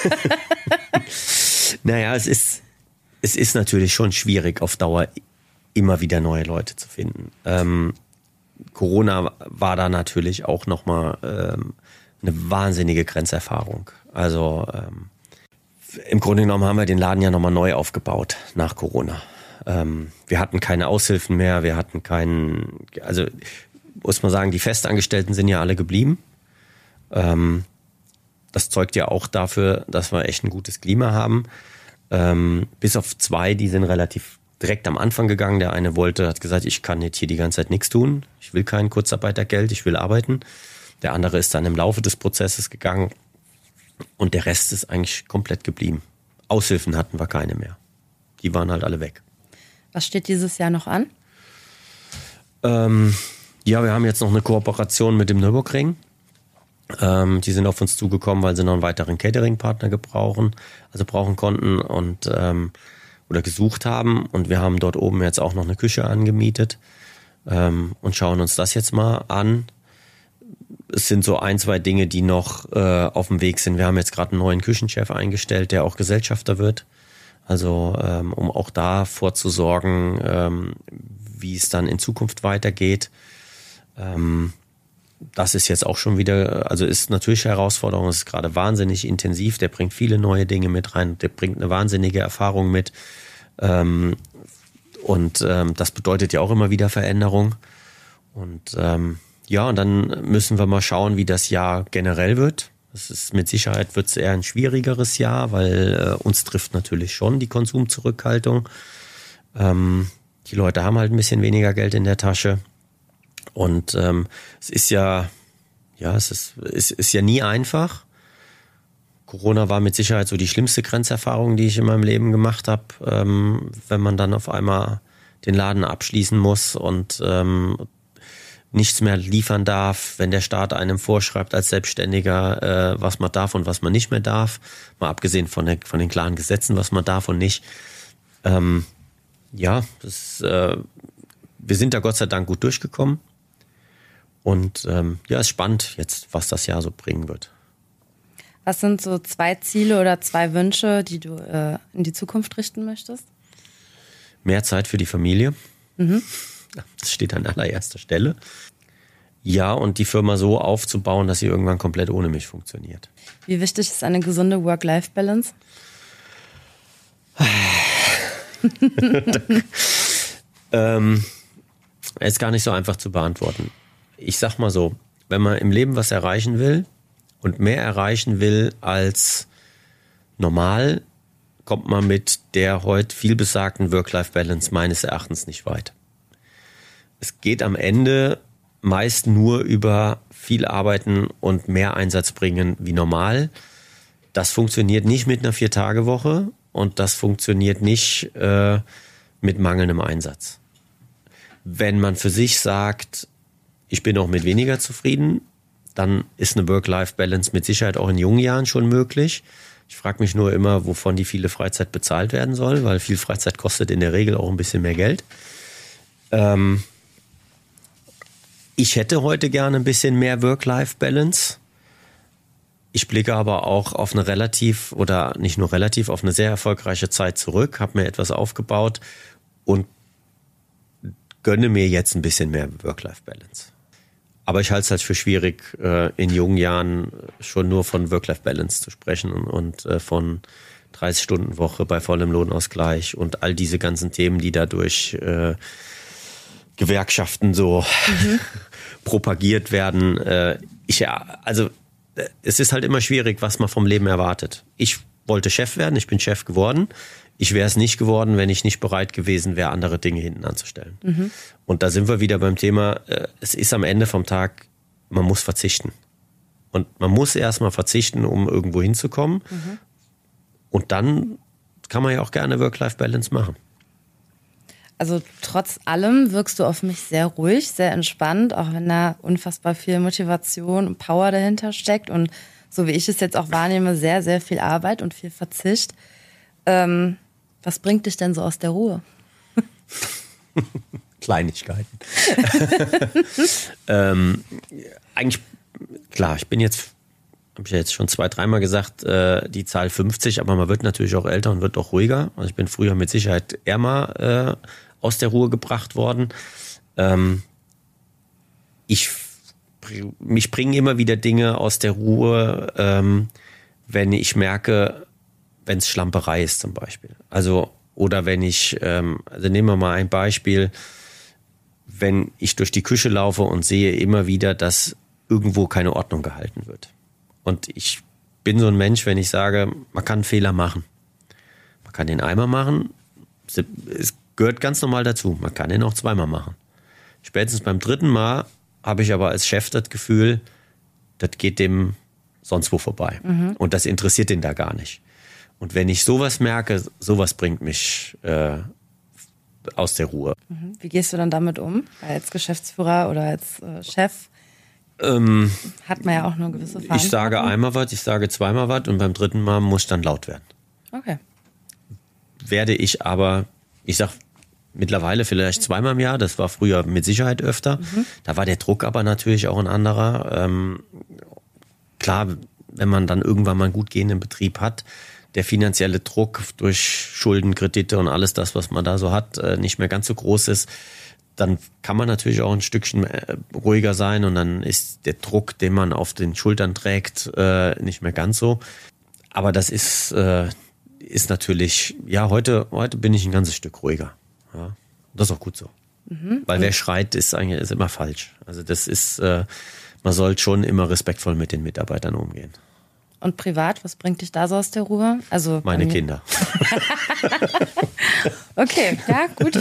Naja, es ist, es ist natürlich schon schwierig, auf Dauer immer wieder neue Leute zu finden. Ähm, Corona war da natürlich auch nochmal ähm, eine wahnsinnige Grenzerfahrung. Also ähm, im Grunde genommen haben wir den Laden ja nochmal neu aufgebaut nach Corona. Ähm, wir hatten keine Aushilfen mehr, wir hatten keinen, also muss man sagen, die Festangestellten sind ja alle geblieben. Ähm, das zeugt ja auch dafür, dass wir echt ein gutes Klima haben. Ähm, bis auf zwei, die sind relativ direkt am Anfang gegangen. Der eine wollte, hat gesagt, ich kann jetzt hier die ganze Zeit nichts tun. Ich will kein Kurzarbeitergeld, ich will arbeiten. Der andere ist dann im Laufe des Prozesses gegangen. Und der Rest ist eigentlich komplett geblieben. Aushilfen hatten wir keine mehr. Die waren halt alle weg. Was steht dieses Jahr noch an? Ähm, ja, wir haben jetzt noch eine Kooperation mit dem Nürburgring. Ähm, die sind auf uns zugekommen, weil sie noch einen weiteren Catering-Partner gebrauchen, also brauchen konnten und ähm, oder gesucht haben. Und wir haben dort oben jetzt auch noch eine Küche angemietet ähm, und schauen uns das jetzt mal an. Es sind so ein, zwei Dinge, die noch äh, auf dem Weg sind. Wir haben jetzt gerade einen neuen Küchenchef eingestellt, der auch Gesellschafter wird. Also ähm, um auch da vorzusorgen, ähm, wie es dann in Zukunft weitergeht. Ähm, das ist jetzt auch schon wieder, also ist natürlich eine Herausforderung. Es ist gerade wahnsinnig intensiv. Der bringt viele neue Dinge mit rein. Der bringt eine wahnsinnige Erfahrung mit. Ähm, und ähm, das bedeutet ja auch immer wieder Veränderung. Und ähm, ja, und dann müssen wir mal schauen, wie das Jahr generell wird. Es ist mit Sicherheit wird es eher ein schwierigeres Jahr, weil äh, uns trifft natürlich schon die Konsumzurückhaltung. Ähm, die Leute haben halt ein bisschen weniger Geld in der Tasche. Und ähm, es ist ja, ja, es ist, es ist ja nie einfach. Corona war mit Sicherheit so die schlimmste Grenzerfahrung, die ich in meinem Leben gemacht habe, ähm, wenn man dann auf einmal den Laden abschließen muss und ähm, nichts mehr liefern darf, wenn der Staat einem vorschreibt als Selbstständiger, äh, was man darf und was man nicht mehr darf. Mal abgesehen von, der, von den klaren Gesetzen, was man darf und nicht. Ähm, ja, das, äh, wir sind da Gott sei Dank gut durchgekommen. Und ähm, ja, ist spannend jetzt, was das Jahr so bringen wird. Was sind so zwei Ziele oder zwei Wünsche, die du äh, in die Zukunft richten möchtest? Mehr Zeit für die Familie. Mhm. Das steht an allererster Stelle. Ja, und die Firma so aufzubauen, dass sie irgendwann komplett ohne mich funktioniert. Wie wichtig ist eine gesunde Work-Life-Balance? ähm, ist gar nicht so einfach zu beantworten. Ich sag mal so, wenn man im Leben was erreichen will und mehr erreichen will als normal, kommt man mit der heute viel besagten Work-Life-Balance meines Erachtens nicht weit. Es geht am Ende meist nur über viel arbeiten und mehr Einsatz bringen wie normal. Das funktioniert nicht mit einer Vier-Tage-Woche und das funktioniert nicht äh, mit mangelndem Einsatz. Wenn man für sich sagt, ich bin auch mit weniger zufrieden, dann ist eine Work-Life-Balance mit Sicherheit auch in jungen Jahren schon möglich. Ich frage mich nur immer, wovon die viele Freizeit bezahlt werden soll, weil viel Freizeit kostet in der Regel auch ein bisschen mehr Geld. Ähm, ich hätte heute gerne ein bisschen mehr Work-Life-Balance. Ich blicke aber auch auf eine relativ, oder nicht nur relativ, auf eine sehr erfolgreiche Zeit zurück, habe mir etwas aufgebaut und gönne mir jetzt ein bisschen mehr Work-Life-Balance. Aber ich halte es halt für schwierig, in jungen Jahren schon nur von Work-Life-Balance zu sprechen und von dreißig-Stunden-Woche bei vollem Lohnausgleich und all diese ganzen Themen, die dadurch äh, Gewerkschaften so mhm. propagiert werden. Äh, ich, ja, also es ist halt immer schwierig, was man vom Leben erwartet. Ich wollte Chef werden, ich bin Chef geworden. Ich wäre es nicht geworden, wenn ich nicht bereit gewesen wäre, andere Dinge hinten anzustellen. Mhm. Und da sind wir wieder beim Thema, äh, es ist am Ende vom Tag, man muss verzichten. Und man muss erstmal verzichten, um irgendwo hinzukommen. Mhm. Und dann kann man ja auch gerne Work-Life-Balance machen. Also trotz allem wirkst du auf mich sehr ruhig, sehr entspannt, auch wenn da unfassbar viel Motivation und Power dahinter steckt. Und so wie ich es jetzt auch wahrnehme, sehr, sehr viel Arbeit und viel Verzicht. Ähm, Was bringt dich denn so aus der Ruhe? Kleinigkeiten. ähm, eigentlich, klar, ich bin jetzt, habe ich ja jetzt schon zwei, dreimal gesagt, äh, die Zahl fünfzig, aber man wird natürlich auch älter und wird auch ruhiger. Also ich bin früher mit Sicherheit eher mal äh, aus der Ruhe gebracht worden. Ähm, ich, mich bringen immer wieder Dinge aus der Ruhe, ähm, wenn ich merke, wenn es Schlamperei ist zum Beispiel. Also, oder wenn ich, ähm, also nehmen wir mal ein Beispiel, wenn ich durch die Küche laufe und sehe immer wieder, dass irgendwo keine Ordnung gehalten wird. Und ich bin so ein Mensch, wenn ich sage, man kann einen Fehler machen. Man kann den einmal machen, es gehört ganz normal dazu. Man kann den auch zweimal machen. Spätestens beim dritten Mal habe ich aber als Chef das Gefühl, das geht dem sonst wo vorbei. Mhm. Und das interessiert den da gar nicht. Und wenn ich sowas merke, sowas bringt mich äh, aus der Ruhe. Wie gehst du dann damit um? Als Geschäftsführer oder als äh, Chef ähm, hat man ja auch eine gewisse Verantwortung. Ich sage einmal was, ich sage zweimal was und beim dritten Mal muss dann laut werden. Okay. Werde ich aber, ich sag mittlerweile vielleicht zweimal im Jahr, das war früher mit Sicherheit öfter. Mhm. Da war der Druck aber natürlich auch ein anderer. Ähm, klar, wenn man dann irgendwann mal einen gut gehenden Betrieb hat, der finanzielle Druck durch Schulden, Kredite und alles das, was man da so hat, nicht mehr ganz so groß ist, dann kann man natürlich auch ein Stückchen ruhiger sein und dann ist der Druck, den man auf den Schultern trägt, nicht mehr ganz so. Aber das ist, ist natürlich, ja, heute, heute bin ich ein ganzes Stück ruhiger. Ja, das ist auch gut so. Mhm. Weil wer schreit, ist eigentlich ist immer falsch. Also das ist, man sollte schon immer respektvoll mit den Mitarbeitern umgehen. Und privat, was bringt dich da so aus der Ruhe? Also meine Kinder. Okay, ja, gut.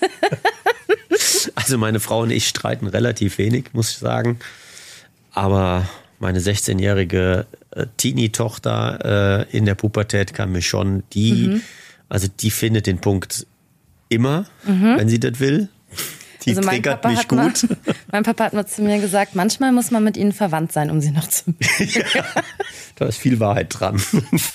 Also meine Frau und ich streiten relativ wenig, muss ich sagen. Aber meine sechzehnjährige äh, Teenie-Tochter äh, in der Pubertät kann mich schon, die, mhm. also die findet den Punkt immer, mhm. wenn sie das will. Die also triggert mich gut. Mal, mein Papa hat mal zu mir gesagt, manchmal muss man mit ihnen verwandt sein, um sie noch zu mögen. Ja, da ist viel Wahrheit dran.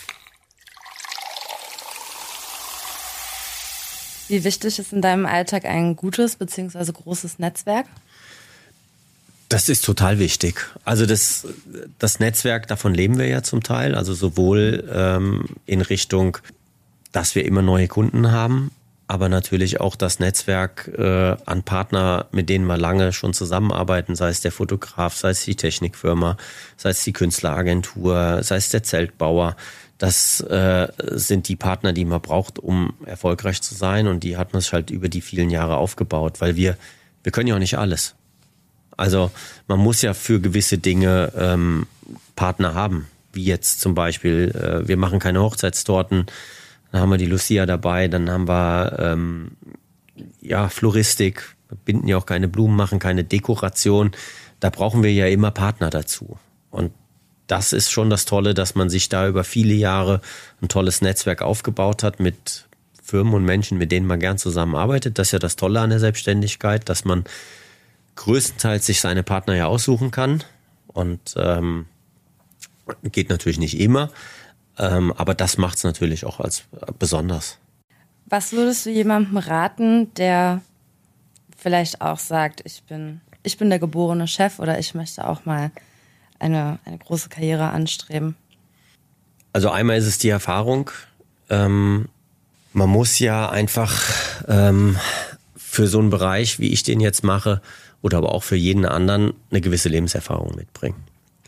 Wie wichtig ist in deinem Alltag ein gutes bzw. großes Netzwerk? Das ist total wichtig. Also das, das Netzwerk, davon leben wir ja zum Teil. Also sowohl ähm, in Richtung, dass wir immer neue Kunden haben, aber natürlich auch das Netzwerk äh, an Partner, mit denen wir lange schon zusammenarbeiten, sei es der Fotograf, sei es die Technikfirma, sei es die Künstleragentur, sei es der Zeltbauer. Das äh, sind die Partner, die man braucht, um erfolgreich zu sein, und die hat man sich halt über die vielen Jahre aufgebaut, weil wir, wir können ja auch nicht alles. Also man muss ja für gewisse Dinge ähm, Partner haben, wie jetzt zum Beispiel, äh, wir machen keine Hochzeitstorten. Dann haben wir die Lucia dabei, dann haben wir ähm, ja Floristik, Wir binden ja auch keine Blumen, machen keine Dekoration. Da brauchen wir ja immer Partner dazu. Und das ist schon das Tolle, dass man sich da über viele Jahre ein tolles Netzwerk aufgebaut hat mit Firmen und Menschen, mit denen man gern zusammenarbeitet. Das ist ja das Tolle an der Selbstständigkeit, dass man größtenteils sich seine Partner ja aussuchen kann. Und ähm, geht natürlich nicht immer, ähm, aber das macht es natürlich auch als äh, besonders. Was würdest du jemandem raten, der vielleicht auch sagt, ich bin, ich bin der geborene Chef oder ich möchte auch mal eine, eine große Karriere anstreben? Also einmal ist es die Erfahrung. Ähm, man muss ja einfach ähm, für so einen Bereich, wie ich den jetzt mache, oder aber auch für jeden anderen, eine gewisse Lebenserfahrung mitbringen.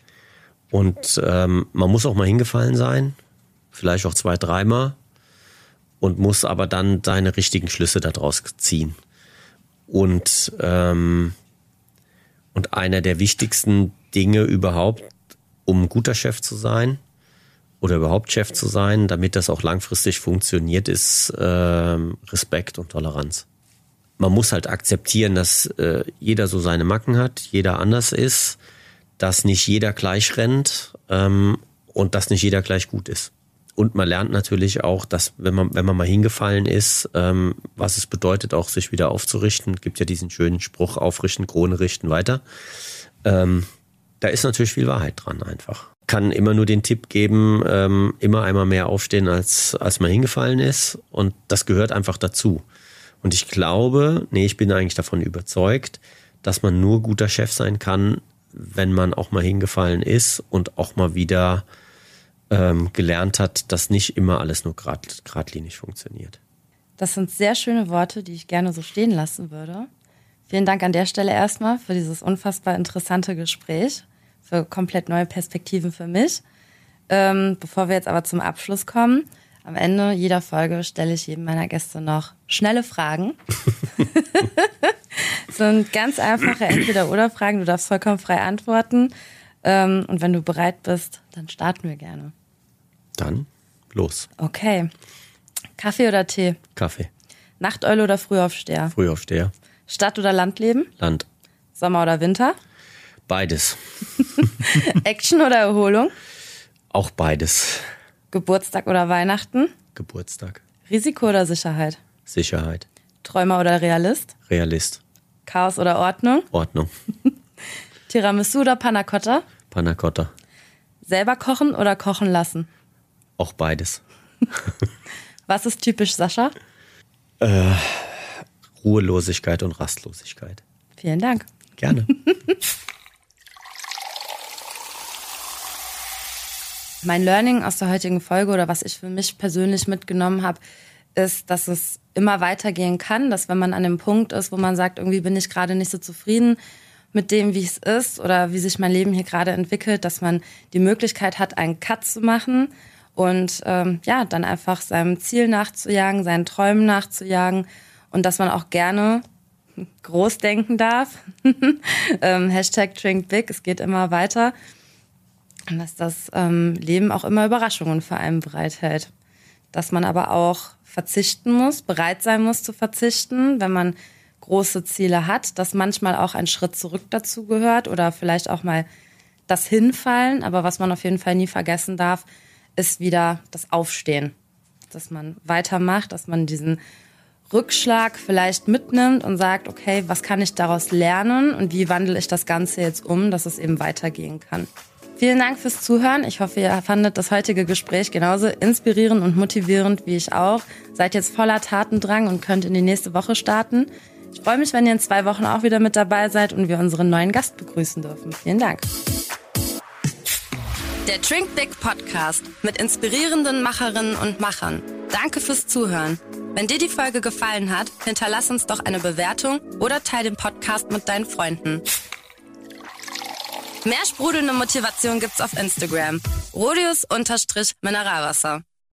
Und ähm, man muss auch mal hingefallen sein, vielleicht auch zwei, dreimal, und muss aber dann seine richtigen Schlüsse daraus ziehen. Und, ähm, und einer der wichtigsten Dinge überhaupt, um ein guter Chef zu sein oder überhaupt Chef zu sein, damit das auch langfristig funktioniert, ist ähm, Respekt und Toleranz. Man muss halt akzeptieren, dass äh, jeder so seine Macken hat, jeder anders ist, dass nicht jeder gleich rennt ähm, und dass nicht jeder gleich gut ist. Und man lernt natürlich auch, dass wenn man wenn man mal hingefallen ist, ähm, was es bedeutet, auch sich wieder aufzurichten. Es gibt ja diesen schönen Spruch, aufrichten, Krone richten, weiter. Ähm, da ist natürlich viel Wahrheit dran einfach. Kann immer nur den Tipp geben, ähm, immer einmal mehr aufstehen, als als man hingefallen ist. Und das gehört einfach dazu. Und ich glaube, nee, ich bin eigentlich davon überzeugt, dass man nur guter Chef sein kann, wenn man auch mal hingefallen ist und auch mal wieder ähm, gelernt hat, dass nicht immer alles nur grad, geradlinig funktioniert. Das sind sehr schöne Worte, die ich gerne so stehen lassen würde. Vielen Dank an der Stelle erstmal für dieses unfassbar interessante Gespräch, für komplett neue Perspektiven für mich. Ähm, bevor wir jetzt aber zum Abschluss kommen, am Ende jeder Folge stelle ich jedem meiner Gäste noch schnelle Fragen. Das sind ganz einfache Entweder-oder-Fragen. Du darfst vollkommen frei antworten. Und wenn du bereit bist, dann starten wir gerne. Dann los. Okay. Kaffee oder Tee? Kaffee. Nachteule oder Frühaufsteher? Frühaufsteher. Stadt- oder Landleben? Land. Sommer oder Winter? Beides. Action oder Erholung? Auch beides. Geburtstag oder Weihnachten? Geburtstag. Risiko oder Sicherheit? Sicherheit. Träumer oder Realist? Realist. Chaos oder Ordnung? Ordnung. Tiramisu oder Panna Cotta? Panna Cotta. Selber kochen oder kochen lassen? Auch beides. Was ist typisch Sascha? Äh, Ruhelosigkeit und Rastlosigkeit. Vielen Dank. Gerne. Mein Learning aus der heutigen Folge oder was ich für mich persönlich mitgenommen habe, ist, dass es immer weitergehen kann, dass wenn man an dem Punkt ist, wo man sagt, irgendwie bin ich gerade nicht so zufrieden mit dem, wie es ist oder wie sich mein Leben hier gerade entwickelt, dass man die Möglichkeit hat, einen Cut zu machen und ähm, ja, dann einfach seinem Ziel nachzujagen, seinen Träumen nachzujagen und dass man auch gerne groß denken darf. ähm, Hashtag Drink Big, es geht immer weiter. Und dass das ähm, Leben auch immer Überraschungen für einen bereithält. Dass man aber auch verzichten muss, bereit sein muss zu verzichten, wenn man große Ziele hat, dass manchmal auch ein Schritt zurück dazu gehört oder vielleicht auch mal das Hinfallen. Aber was man auf jeden Fall nie vergessen darf, ist wieder das Aufstehen. Dass man weitermacht, dass man diesen Rückschlag vielleicht mitnimmt und sagt, okay, was kann ich daraus lernen und wie wandle ich das Ganze jetzt um, dass es eben weitergehen kann. Vielen Dank fürs Zuhören. Ich hoffe, ihr fandet das heutige Gespräch genauso inspirierend und motivierend wie ich auch. Seid jetzt voller Tatendrang und könnt in die nächste Woche starten. Ich freue mich, wenn ihr in zwei Wochen auch wieder mit dabei seid und wir unseren neuen Gast begrüßen dürfen. Vielen Dank. Der Drink Big Podcast mit inspirierenden Macherinnen und Machern. Danke fürs Zuhören. Wenn dir die Folge gefallen hat, hinterlass uns doch eine Bewertung oder teile den Podcast mit deinen Freunden. Mehr sprudelnde Motivation gibt's auf Instagram. Rodius-Mineralwasser.